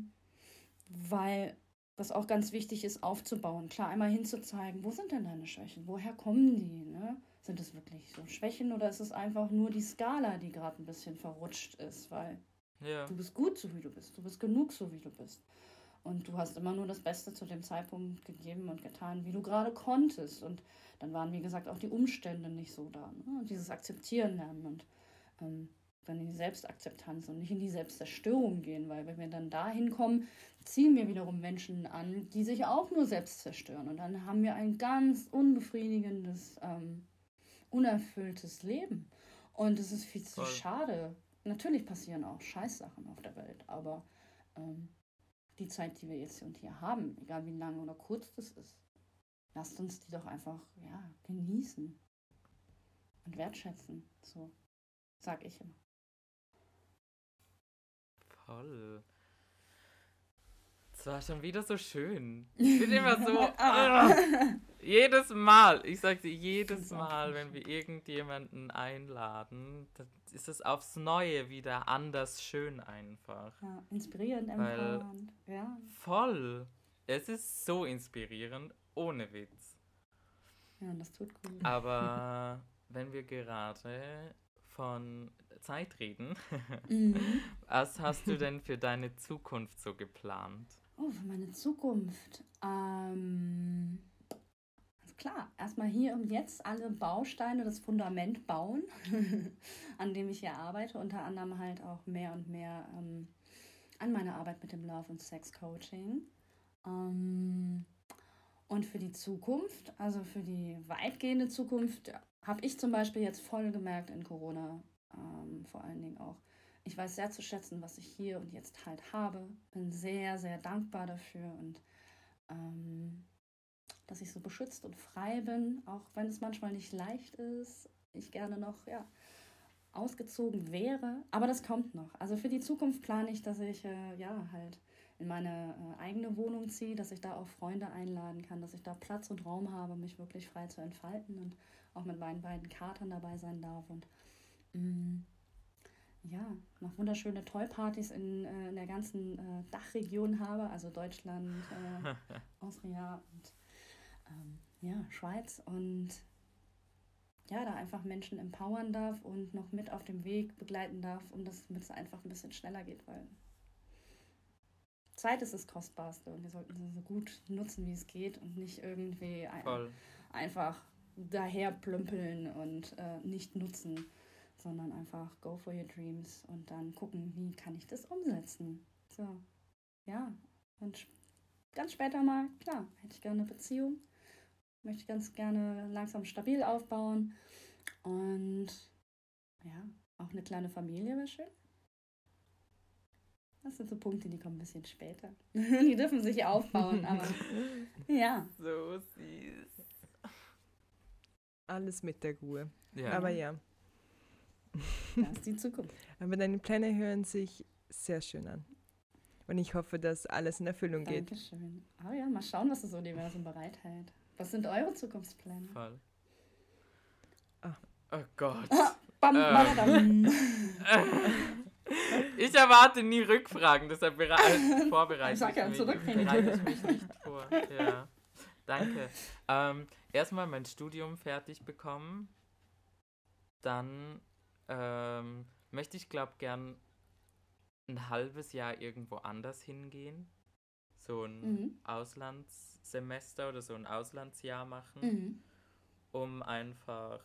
Speaker 3: Weil das auch ganz wichtig ist, aufzubauen. Klar, einmal hinzuzeigen, wo sind denn deine Schwächen? Woher kommen die? Ne? Sind es wirklich so Schwächen oder ist es einfach nur die Skala, die gerade ein bisschen verrutscht ist? Weil du bist gut, so wie du bist. Du bist genug, so wie du bist. Und du hast immer nur das Beste zu dem Zeitpunkt gegeben und getan, wie du gerade konntest. Und dann waren, wie gesagt, auch die Umstände nicht so da. Ne? Und dieses Akzeptieren lernen. Und dann in die Selbstakzeptanz und nicht in die Selbstzerstörung gehen, weil wenn wir dann dahin kommen, ziehen wir wiederum Menschen an, die sich auch nur selbst zerstören. Und dann haben wir ein ganz unbefriedigendes, unerfülltes Leben. Und es ist viel zu schade. Natürlich passieren auch Scheißsachen auf der Welt, aber die Zeit, die wir jetzt hier und hier haben, egal wie lang oder kurz das ist, lasst uns die doch einfach genießen und wertschätzen. So sag ich immer.
Speaker 2: Voll. Es war schon wieder so schön. Ich bin immer so. Jedes Mal, ich sag dir, jedes Mal, wenn wir irgendjemanden einladen, dann ist es aufs Neue wieder anders schön einfach.
Speaker 3: Ja, inspirierend, empowernd. Ja.
Speaker 2: Voll. Es ist so inspirierend, ohne Witz.
Speaker 3: Ja, das tut gut.
Speaker 2: Aber wenn wir gerade von Zeit reden, was hast du denn für deine Zukunft so geplant?
Speaker 3: Oh, für meine Zukunft. Klar, erstmal hier und jetzt alle Bausteine, das Fundament bauen, an dem ich hier arbeite. Unter anderem halt auch mehr und mehr an meiner Arbeit mit dem Love- und Sex-Coaching. Und für die Zukunft, also für die weitgehende Zukunft, habe ich zum Beispiel jetzt voll gemerkt in Corona, vor allen Dingen auch. Ich weiß sehr zu schätzen, was ich hier und jetzt halt habe. Bin sehr, sehr dankbar dafür und dass ich so beschützt und frei bin, auch wenn es manchmal nicht leicht ist. Ich gerne noch ausgezogen wäre, aber das kommt noch. Also für die Zukunft plane ich, dass ich halt in meine eigene Wohnung ziehe, dass ich da auch Freunde einladen kann, dass ich da Platz und Raum habe, mich wirklich frei zu entfalten und auch mit meinen beiden Katern dabei sein darf und noch wunderschöne Toy-Partys in der ganzen Dachregion habe, also Deutschland, Austria und Schweiz und da einfach Menschen empowern darf und noch mit auf dem Weg begleiten darf, damit es einfach ein bisschen schneller geht, weil Zeit ist das Kostbarste und wir sollten sie so gut nutzen, wie es geht und nicht irgendwie einfach daher plümpeln und nicht nutzen, sondern einfach go for your dreams und dann gucken, wie kann ich das umsetzen. So, und ganz später mal, klar, hätte ich gerne eine Beziehung, möchte ganz gerne langsam stabil aufbauen und auch eine kleine Familie wäre schön. Das sind so Punkte, die kommen ein bisschen später. Die dürfen sich aufbauen, aber
Speaker 2: So süß.
Speaker 1: Alles mit der Ruhe.
Speaker 2: Ja.
Speaker 1: Aber ja.
Speaker 3: Das ist die Zukunft.
Speaker 1: Aber deine Pläne hören sich sehr schön an. Und ich hoffe, dass alles in Erfüllung geht.
Speaker 3: Dankeschön. Oh ja, mal schauen, was das Universum bereithält. Was sind eure Zukunftspläne?
Speaker 2: Voll. Oh Gott.
Speaker 3: Bam, badadam.
Speaker 2: Ich erwarte nie Rückfragen, deshalb bereite
Speaker 3: Ich sag ja,
Speaker 2: bereite ich mich nicht vor. Ja. Danke. Erstmal mein Studium fertig bekommen. Dann möchte ich, glaube ich, gern ein halbes Jahr irgendwo anders hingehen. So ein Auslandssemester oder so ein Auslandsjahr machen, um einfach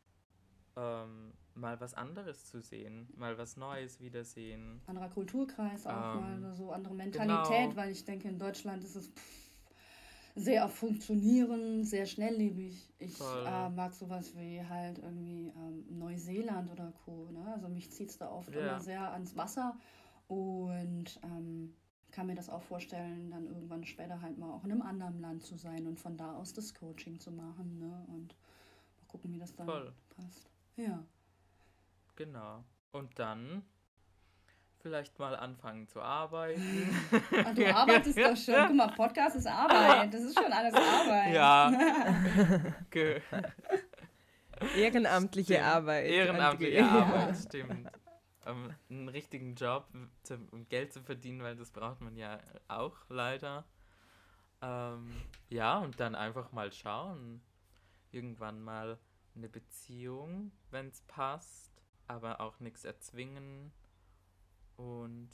Speaker 2: mal was anderes zu sehen, mal was Neues wiedersehen.
Speaker 3: Anderer Kulturkreis auch mal, so andere Mentalität,
Speaker 2: genau.
Speaker 3: weil ich denke, in Deutschland ist es sehr auf Funktionieren, sehr schnelllebig. Ich mag sowas wie halt irgendwie Neuseeland oder Co. Ne? Also mich zieht es da oft immer sehr ans Wasser und kann mir das auch vorstellen, dann irgendwann später halt mal auch in einem anderen Land zu sein und von da aus das Coaching zu machen. Ne? Und mal gucken, wie das dann passt. Ja.
Speaker 2: Genau. Und dann vielleicht mal anfangen zu arbeiten.
Speaker 3: Ach, du arbeitest doch schon. Guck mal, Podcast ist Arbeit. Das ist schon alles Arbeit.
Speaker 2: Ja.
Speaker 1: Ehrenamtliche Arbeit.
Speaker 2: Ehrenamtliche Arbeit, stimmt. Einen richtigen Job, um Geld zu verdienen, weil das braucht man ja auch leider. Und dann einfach mal schauen. Irgendwann mal eine Beziehung, wenn es passt, aber auch nichts erzwingen. Und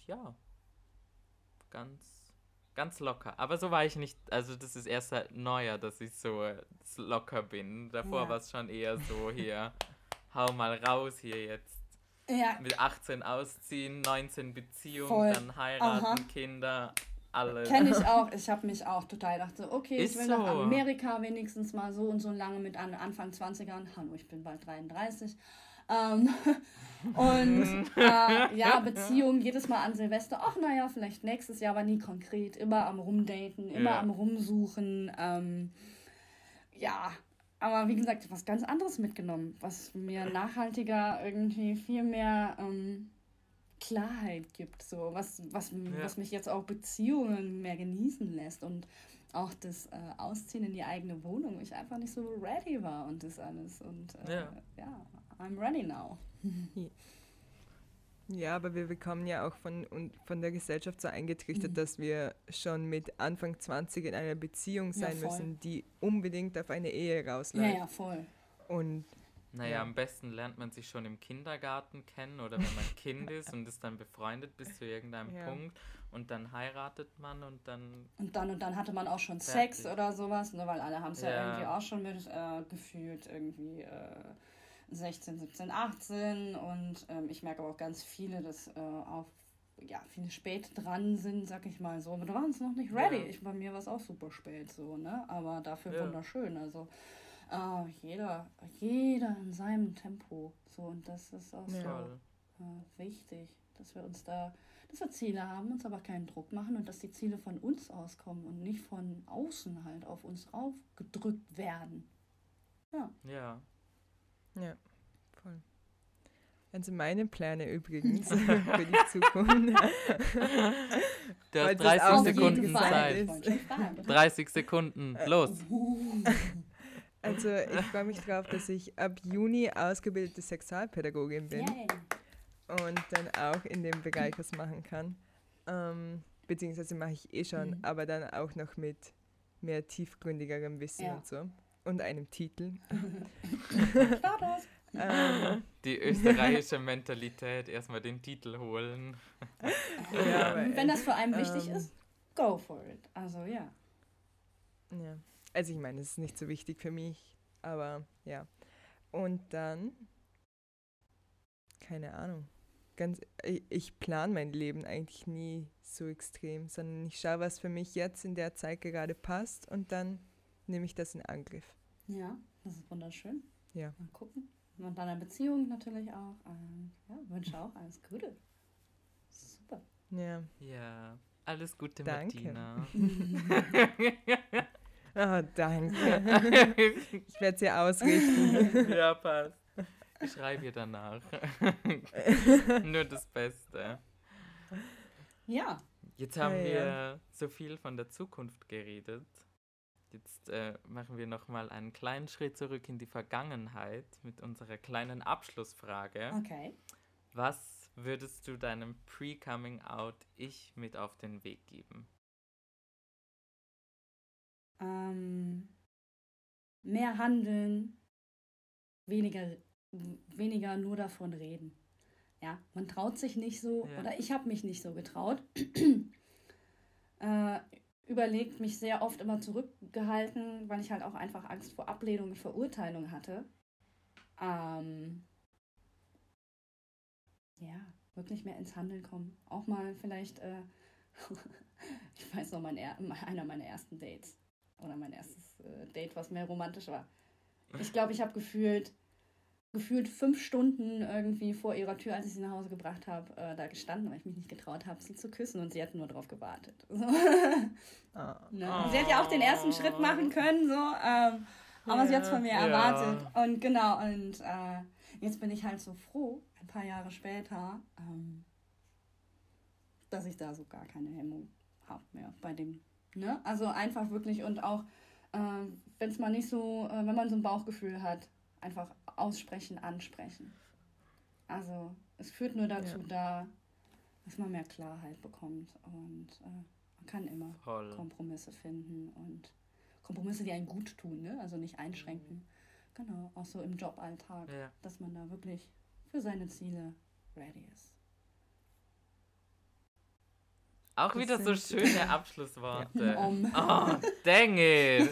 Speaker 2: ganz locker. Aber so war ich nicht, also das ist erst seit Neujahr, dass ich so locker bin. Davor war es schon eher so, hier, hau mal raus hier jetzt.
Speaker 3: Ja,
Speaker 2: Mit 18 ausziehen, 19 Beziehung,
Speaker 3: Voll.
Speaker 2: dann heiraten,
Speaker 3: Aha.
Speaker 2: Kinder, alles.
Speaker 3: kenne ich auch. Ich habe mich auch total gedacht, so, okay,
Speaker 2: Ist
Speaker 3: ich will nach
Speaker 2: so.
Speaker 3: Amerika wenigstens mal so und so lange mit Anfang 20ern. Hallo, ich bin bald 33. Und ja, Beziehung jedes Mal an Silvester. Ach, naja, vielleicht nächstes Jahr, aber nie konkret. Immer am Rumdaten, immer
Speaker 2: Ja.
Speaker 3: am Rumsuchen. Ja, aber wie gesagt, was ganz anderes mitgenommen, was mir nachhaltiger irgendwie viel mehr Klarheit gibt, so was mich jetzt auch Beziehungen mehr genießen lässt und auch das Ausziehen in die eigene Wohnung, wo ich einfach nicht so ready war und das alles und ja, I'm ready now.
Speaker 1: Ja, aber wir bekommen ja auch von der Gesellschaft so eingetrichtert, dass wir schon mit Anfang 20 in einer Beziehung sein
Speaker 3: voll.
Speaker 1: müssen, die unbedingt auf eine Ehe
Speaker 3: Ja,
Speaker 1: rausläuft.
Speaker 3: ja, voll.
Speaker 1: Und
Speaker 2: Naja,
Speaker 1: Ja.
Speaker 2: am besten lernt man sich schon im Kindergarten kennen oder wenn man Kind ist und ist dann befreundet bis zu irgendeinem
Speaker 1: Ja.
Speaker 2: Punkt und dann heiratet man und dann,
Speaker 3: Und dann hatte man auch schon
Speaker 2: Fertig.
Speaker 3: Sex oder sowas, ne, weil alle haben es ja
Speaker 2: Ja.
Speaker 3: irgendwie auch schon mit gefühlt irgendwie 16, 17, 18 und ich merke aber auch ganz viele, dass auch viele spät dran sind, sag ich mal so. Aber da waren es noch nicht ready.
Speaker 2: Ja.
Speaker 3: Bei mir war es auch super spät so, ne? Aber dafür
Speaker 2: Ja.
Speaker 3: wunderschön. Also jeder in seinem Tempo. So, und das ist auch so
Speaker 2: toll.
Speaker 3: wichtig, dass wir dass wir Ziele haben, uns aber keinen Druck machen und dass die Ziele von uns auskommen und nicht von außen halt auf uns raufgedrückt werden.
Speaker 2: Ja.
Speaker 1: ja, voll. Also meine Pläne übrigens für die Zukunft.
Speaker 2: Du
Speaker 1: Weil
Speaker 2: hast
Speaker 1: das
Speaker 2: 30
Speaker 1: auf
Speaker 2: Sekunden
Speaker 1: jeden
Speaker 2: Zeit.
Speaker 1: Fall
Speaker 3: Ich wollte schon fragen.
Speaker 2: 30 Sekunden, los.
Speaker 1: Also ich freue mich drauf, dass ich ab Juni ausgebildete Sexualpädagogin bin.
Speaker 3: Yay.
Speaker 1: Und dann auch in dem Bereich was machen kann. Beziehungsweise mache ich eh schon, aber dann auch noch mit mehr tiefgründigerem Wissen
Speaker 3: Ja.
Speaker 1: und so. Und einem Titel.
Speaker 3: Stardust.
Speaker 2: Die österreichische Mentalität, erstmal den Titel holen.
Speaker 1: Ja, aber
Speaker 3: Wenn das für einen wichtig
Speaker 1: ähm,
Speaker 3: ist, go for it. Also ja.
Speaker 1: Ja. Also ich meine, es ist nicht so wichtig für mich, aber ja. Und dann, keine Ahnung, ich plane mein Leben eigentlich nie so extrem, sondern ich schaue, was für mich jetzt in der Zeit gerade passt und dann nehme ich das in Angriff.
Speaker 3: Ja, das ist wunderschön.
Speaker 1: Ja.
Speaker 3: Mal gucken. Und deiner Beziehung natürlich auch. Wünsche auch alles Gute. Super.
Speaker 1: Ja.
Speaker 2: Ja, alles Gute,
Speaker 1: Danke.
Speaker 2: Martina.
Speaker 1: Oh, danke. Ich werde sie ausrichten.
Speaker 2: Ja, passt. Ich schreibe ihr danach. Nur das Beste.
Speaker 3: Ja.
Speaker 2: Jetzt haben
Speaker 1: Ja,
Speaker 2: wir
Speaker 1: ja.
Speaker 2: so viel von der Zukunft geredet. Jetzt machen wir nochmal einen kleinen Schritt zurück in die Vergangenheit mit unserer kleinen Abschlussfrage.
Speaker 3: Okay.
Speaker 2: Was würdest du deinem Pre-Coming-out-Ich mit auf den Weg geben?
Speaker 3: Mehr handeln, weniger nur davon reden. Ja, man traut sich nicht so,
Speaker 2: Ja.
Speaker 3: oder ich habe mich nicht so getraut. Überlegt, mich sehr oft immer zurückgehalten, weil ich halt auch einfach Angst vor Ablehnung und Verurteilung hatte. Ja, wirklich mehr ins Handeln kommen. Auch mal vielleicht, ich weiß noch, einer meiner ersten Dates. Oder mein erstes Date, was mehr romantisch war. Ich glaube, ich habe gefühlt 5 Stunden irgendwie vor ihrer Tür, als ich sie nach Hause gebracht habe, da gestanden, weil ich mich nicht getraut habe, sie zu küssen und sie hat nur drauf gewartet. So. Ne? Und sie hat ja auch den ersten Schritt machen können, so, aber sie hat es von mir erwartet. Und genau, und jetzt bin ich halt so froh, ein paar Jahre später, dass ich da so gar keine Hemmung habe mehr bei dem. Ne? Also einfach wirklich und auch, wenn es mal nicht so, wenn man so ein Bauchgefühl hat, einfach aussprechen, ansprechen. Also es führt nur dazu, dass man mehr Klarheit bekommt und man kann immer
Speaker 2: Voll.
Speaker 3: Kompromisse finden und Kompromisse, die einen gut tun, ne? Also nicht einschränken. Genau, auch so im Joballtag,
Speaker 2: Ja.
Speaker 3: dass man da wirklich für seine Ziele ready ist.
Speaker 2: Auch
Speaker 1: Das
Speaker 2: wieder so
Speaker 1: sind-
Speaker 2: schöne Abschlussworte.
Speaker 3: Ja.
Speaker 2: Oh, dang it.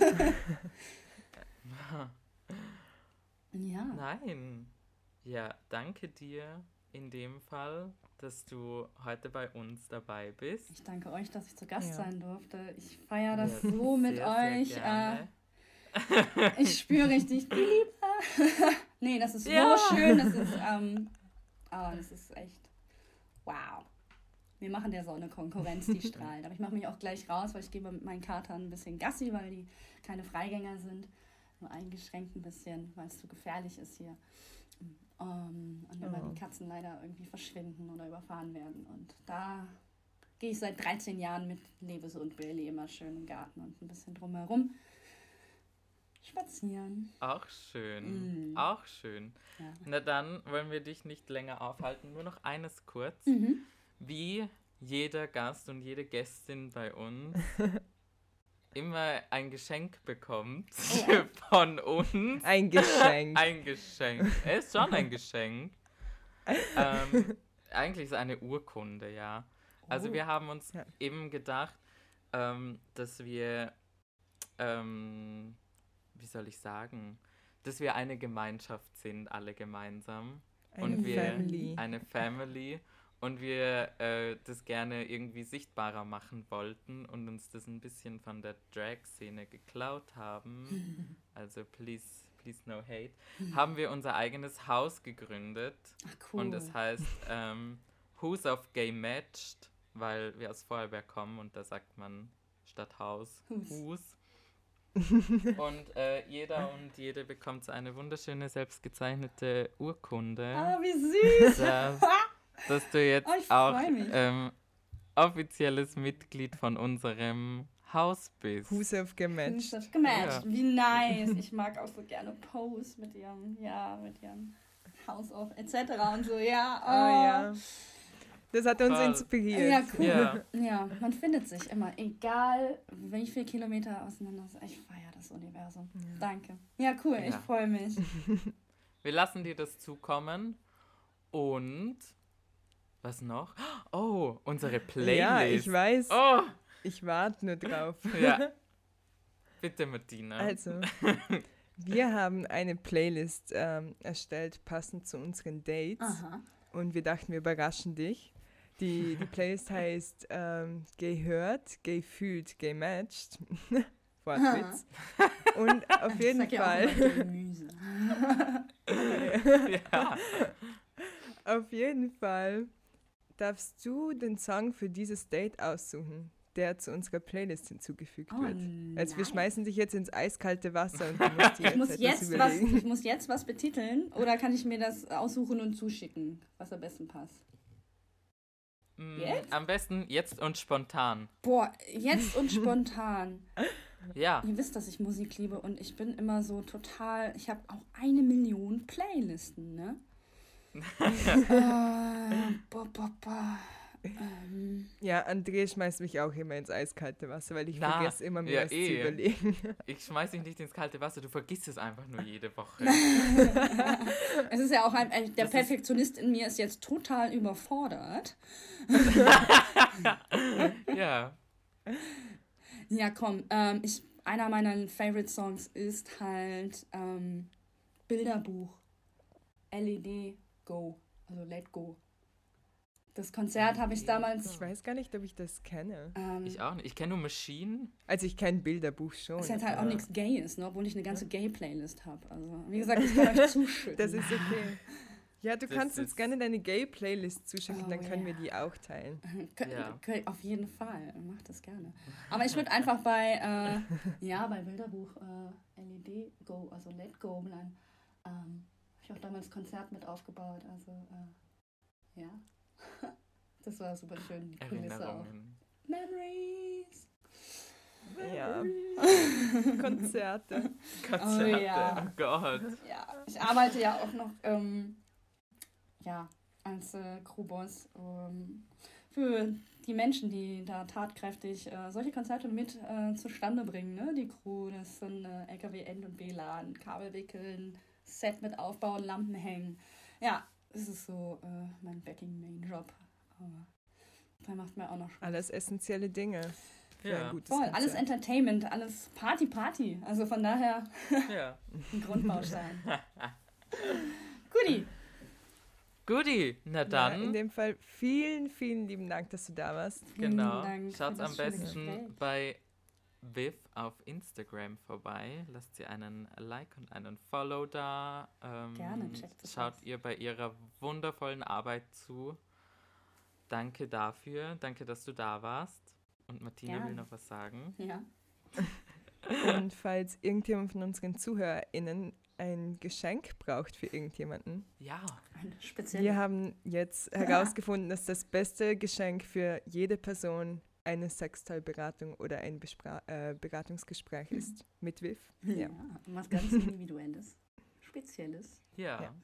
Speaker 3: Ja.
Speaker 2: Nein. Ja, danke dir. in dem Fall, dass du heute bei uns dabei bist.
Speaker 3: Ich danke euch, dass ich zu Gast
Speaker 1: Ja.
Speaker 3: sein durfte. Ich feiere das
Speaker 2: Ja,
Speaker 3: so mit
Speaker 2: sehr,
Speaker 3: euch.
Speaker 2: Sehr gerne.
Speaker 3: Ich spüre richtig die Liebe. Nee, das ist
Speaker 2: Ja.
Speaker 3: so schön. Das ist echt wow. Wir machen der Sonne Konkurrenz, die strahlt. Aber ich mache mich auch gleich raus, weil ich gehe mit meinen Katern ein bisschen Gassi, weil die keine Freigänger sind. Nur eingeschränkt ein bisschen, weil es zu gefährlich ist hier. Und immer die Katzen leider irgendwie verschwinden oder überfahren werden. Und da gehe ich seit 13 Jahren mit Lebeso und Billy immer schön im Garten und ein bisschen drumherum spazieren.
Speaker 2: Auch schön. Auch schön.
Speaker 3: Ja.
Speaker 2: Na dann wollen wir dich nicht länger aufhalten. Nur noch eines kurz. Wie jeder Gast und jede Gästin bei uns immer ein Geschenk bekommt von uns.
Speaker 1: Ein Geschenk.
Speaker 2: Ein Geschenk. Es ist schon ein Geschenk. Eigentlich ist es eine Urkunde, ja. Also wir haben uns
Speaker 1: Ja.
Speaker 2: eben gedacht, dass wir, wie soll ich sagen, dass wir eine Gemeinschaft sind, alle gemeinsam.
Speaker 1: Eine
Speaker 2: und wir
Speaker 1: Family.
Speaker 2: Eine Family. Und wir das gerne irgendwie sichtbarer machen wollten und uns das ein bisschen von der Drag-Szene geklaut haben. Also please no hate. Haben wir unser eigenes Haus gegründet.
Speaker 3: Ach, cool.
Speaker 2: Und es heißt Who's of Gay Matched, weil wir aus Vorarlberg kommen und da sagt man statt Haus Who's. Und jeder und jede bekommt so eine wunderschöne, selbstgezeichnete Urkunde.
Speaker 3: Ah, wie süß.
Speaker 2: Dass du jetzt
Speaker 3: Oh, ich
Speaker 2: auch
Speaker 3: freu mich.
Speaker 2: offizielles Mitglied von unserem Haus bist.
Speaker 1: Who's of gematcht.
Speaker 3: Das gematcht.
Speaker 2: Ja.
Speaker 3: Wie nice. Ich mag auch so gerne Pose mit ihrem House of etc. und so, ja.
Speaker 1: Oh ja. Das hat uns
Speaker 2: Voll.
Speaker 1: inspiriert.
Speaker 3: Ja, cool.
Speaker 2: Ja.
Speaker 3: Ja, man findet sich immer, egal wie viele Kilometer auseinander sind. Ich feiere das Universum. Danke. Ja, cool, ich
Speaker 2: Ja.
Speaker 3: freue mich.
Speaker 2: Wir lassen dir das zukommen. Und was noch? Oh, unsere Playlist.
Speaker 1: Ja, ich weiß.
Speaker 2: Oh,
Speaker 1: Ich warte nur drauf.
Speaker 2: ja. Bitte, Martina.
Speaker 1: Also, wir haben eine Playlist erstellt, passend zu unseren Dates.
Speaker 3: Aha.
Speaker 1: Und wir dachten, wir überraschen dich. Die Playlist heißt Gehört, Gefühlt, Gematcht. Wortwitz. Und auf jeden
Speaker 3: Ich sag ja auch
Speaker 1: Fall,
Speaker 3: immer Gemüse.
Speaker 2: Ja.
Speaker 1: auf jeden Fall darfst du den Song für dieses Date aussuchen, der zu unserer Playlist hinzugefügt
Speaker 3: Oh,
Speaker 1: wird. Also wir
Speaker 3: nice.
Speaker 1: schmeißen dich jetzt ins eiskalte Wasser und du musst dir
Speaker 3: Ich muss,
Speaker 1: etwas
Speaker 3: ich muss jetzt was betiteln oder kann ich mir das aussuchen und zuschicken, was am besten passt? Jetzt?
Speaker 2: Am besten jetzt und spontan.
Speaker 3: Boah, jetzt und spontan.
Speaker 2: Ja.
Speaker 3: Ihr wisst, dass ich Musik liebe und ich bin immer so total, ich habe auch 1 Million Playlisten, ne?
Speaker 1: Ja, André schmeißt mich auch immer ins eiskalte Wasser, weil ich
Speaker 2: Na,
Speaker 1: vergesse immer mir
Speaker 2: ja,
Speaker 1: was zu
Speaker 2: eh.
Speaker 1: überlegen.
Speaker 2: Ich schmeiß dich nicht ins kalte Wasser, du vergisst es einfach nur jede Woche.
Speaker 3: Es ist ja auch der
Speaker 2: Das ist-
Speaker 3: Perfektionist in mir ist jetzt total überfordert.
Speaker 2: Ja.
Speaker 3: Ja, komm, einer meiner Favorite Songs ist halt Bilderbuch. LED Go, also Let Go. Das Konzert habe ich damals.
Speaker 1: Ich weiß gar nicht, ob ich das kenne.
Speaker 2: Ich auch nicht. Ich kenne nur Machine.
Speaker 1: Also ich kenne Bilderbuch schon.
Speaker 3: Das ist halt auch
Speaker 1: aber
Speaker 3: nichts Gayes, ne? Obwohl ich eine ganze Gay-Playlist habe. Also, wie gesagt, ich kann euch zuschütten.
Speaker 1: Das ist okay. Ja, du
Speaker 2: Das
Speaker 1: kannst uns
Speaker 2: ist-
Speaker 1: gerne deine Gay-Playlist zuschicken,
Speaker 3: Oh,
Speaker 1: dann können
Speaker 3: ja.
Speaker 1: wir die auch teilen.
Speaker 2: Ja.
Speaker 3: Auf jeden Fall, macht das gerne. Aber ich würde einfach bei Bilderbuch LED Go, also Let Go bleiben. Habe ich auch damals Konzert mit aufgebaut, also ja. Das war super schön, die Kulisse auch.
Speaker 2: Erinnerungen.
Speaker 3: Memories!
Speaker 1: Ja. Konzerte.
Speaker 2: Konzerte.
Speaker 3: ja.
Speaker 2: Oh Gott.
Speaker 3: Ja, ich arbeite ja auch noch als Crewboss für die Menschen, die da tatkräftig solche Konzerte mit zustande bringen. Ne? Die Crew, das sind LKW End- und B-Laden, Kabel wickeln, Set mit aufbauen, Lampen hängen. Ja, das ist so mein Backing-Main-Job. Aber da macht mir auch noch Spaß.
Speaker 1: Alles essentielle Dinge für
Speaker 2: Ja.
Speaker 1: ein gutes
Speaker 3: Voll, alles
Speaker 1: Konzert.
Speaker 3: Entertainment, alles Party. Also von daher
Speaker 2: Ja.
Speaker 3: ein Grundbaustein. Guti.
Speaker 2: Guti, na
Speaker 1: Ja, in
Speaker 2: dann,
Speaker 1: dem Fall vielen, vielen lieben Dank, dass du da warst.
Speaker 2: genau.
Speaker 3: Dank für
Speaker 2: Schaut
Speaker 3: das
Speaker 2: am
Speaker 3: schöne
Speaker 2: besten
Speaker 3: Gespräch.
Speaker 2: bei Viv auf Instagram vorbei. Lasst sie einen Like und einen Follow da.
Speaker 3: Gerne, checkt das
Speaker 2: Schaut
Speaker 3: aus.
Speaker 2: ihr bei ihrer wundervollen Arbeit zu. Danke dafür. Danke, dass du da warst. Und Martina will
Speaker 3: Gerne.
Speaker 2: noch was sagen.
Speaker 3: Ja.
Speaker 1: Und falls irgendjemand von unseren ZuhörerInnen ein Geschenk braucht für irgendjemanden,
Speaker 2: Ja.
Speaker 3: Eine spezielle.
Speaker 1: wir haben jetzt herausgefunden, dass das beste Geschenk für jede Person eine Sextoy-Beratung oder ein Beratungsgespräch ist mit Viv.
Speaker 3: Ja, was ganz Individuelles. Spezielles.
Speaker 2: Ja.
Speaker 1: Ja.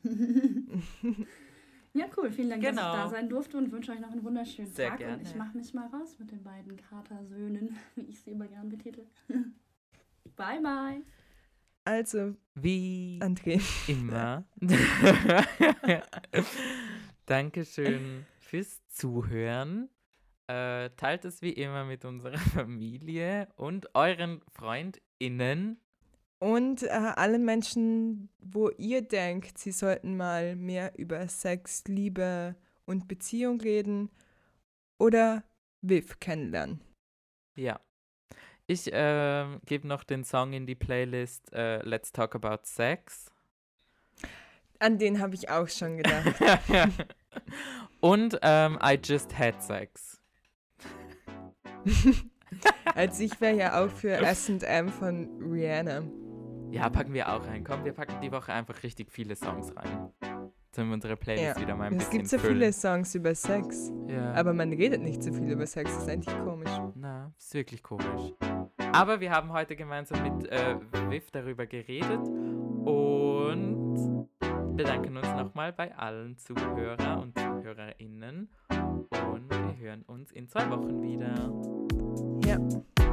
Speaker 3: Ja, cool. Vielen Dank, dass
Speaker 2: Genau.
Speaker 3: ich da sein durfte und wünsche euch noch einen wunderschönen
Speaker 2: Sehr
Speaker 3: Tag.
Speaker 2: gerne.
Speaker 3: Und ich mache mich mal raus mit den beiden Katersöhnen, wie ich sie immer gern betitel. Bye, bye.
Speaker 1: Also,
Speaker 2: Wie
Speaker 1: André,
Speaker 2: immer. Dankeschön fürs Zuhören. Teilt es wie immer mit unserer Familie und euren FreundInnen.
Speaker 1: und allen Menschen, wo ihr denkt, sie sollten mal mehr über Sex, Liebe und Beziehung reden oder Viv kennenlernen.
Speaker 2: Ja. Ich gebe noch den Song in die Playlist Let's Talk About Sex.
Speaker 1: An den habe ich auch schon gedacht.
Speaker 2: Und I Just Had Sex.
Speaker 1: Also ich wäre ja auch für S&M von Rihanna.
Speaker 2: Ja, packen wir auch rein. Komm, wir packen die Woche einfach richtig viele Songs rein. Sollen wir unsere Playlist wieder mal ein
Speaker 1: Es
Speaker 2: bisschen
Speaker 1: gibt so
Speaker 2: füllen.
Speaker 1: viele Songs über Sex,
Speaker 2: Ja.
Speaker 1: aber man redet nicht so viel über Sex. Das ist eigentlich komisch.
Speaker 2: Na, ist wirklich komisch. Aber wir haben heute gemeinsam mit Viv darüber geredet und bedanken uns nochmal bei allen Zuhörer und ZuhörerInnen. Und wir hören uns in 2 Wochen wieder.
Speaker 1: Ja.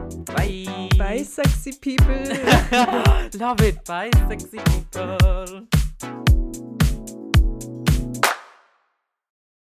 Speaker 2: Bye!
Speaker 1: Bye, sexy people.
Speaker 2: Love it! Bye, sexy people!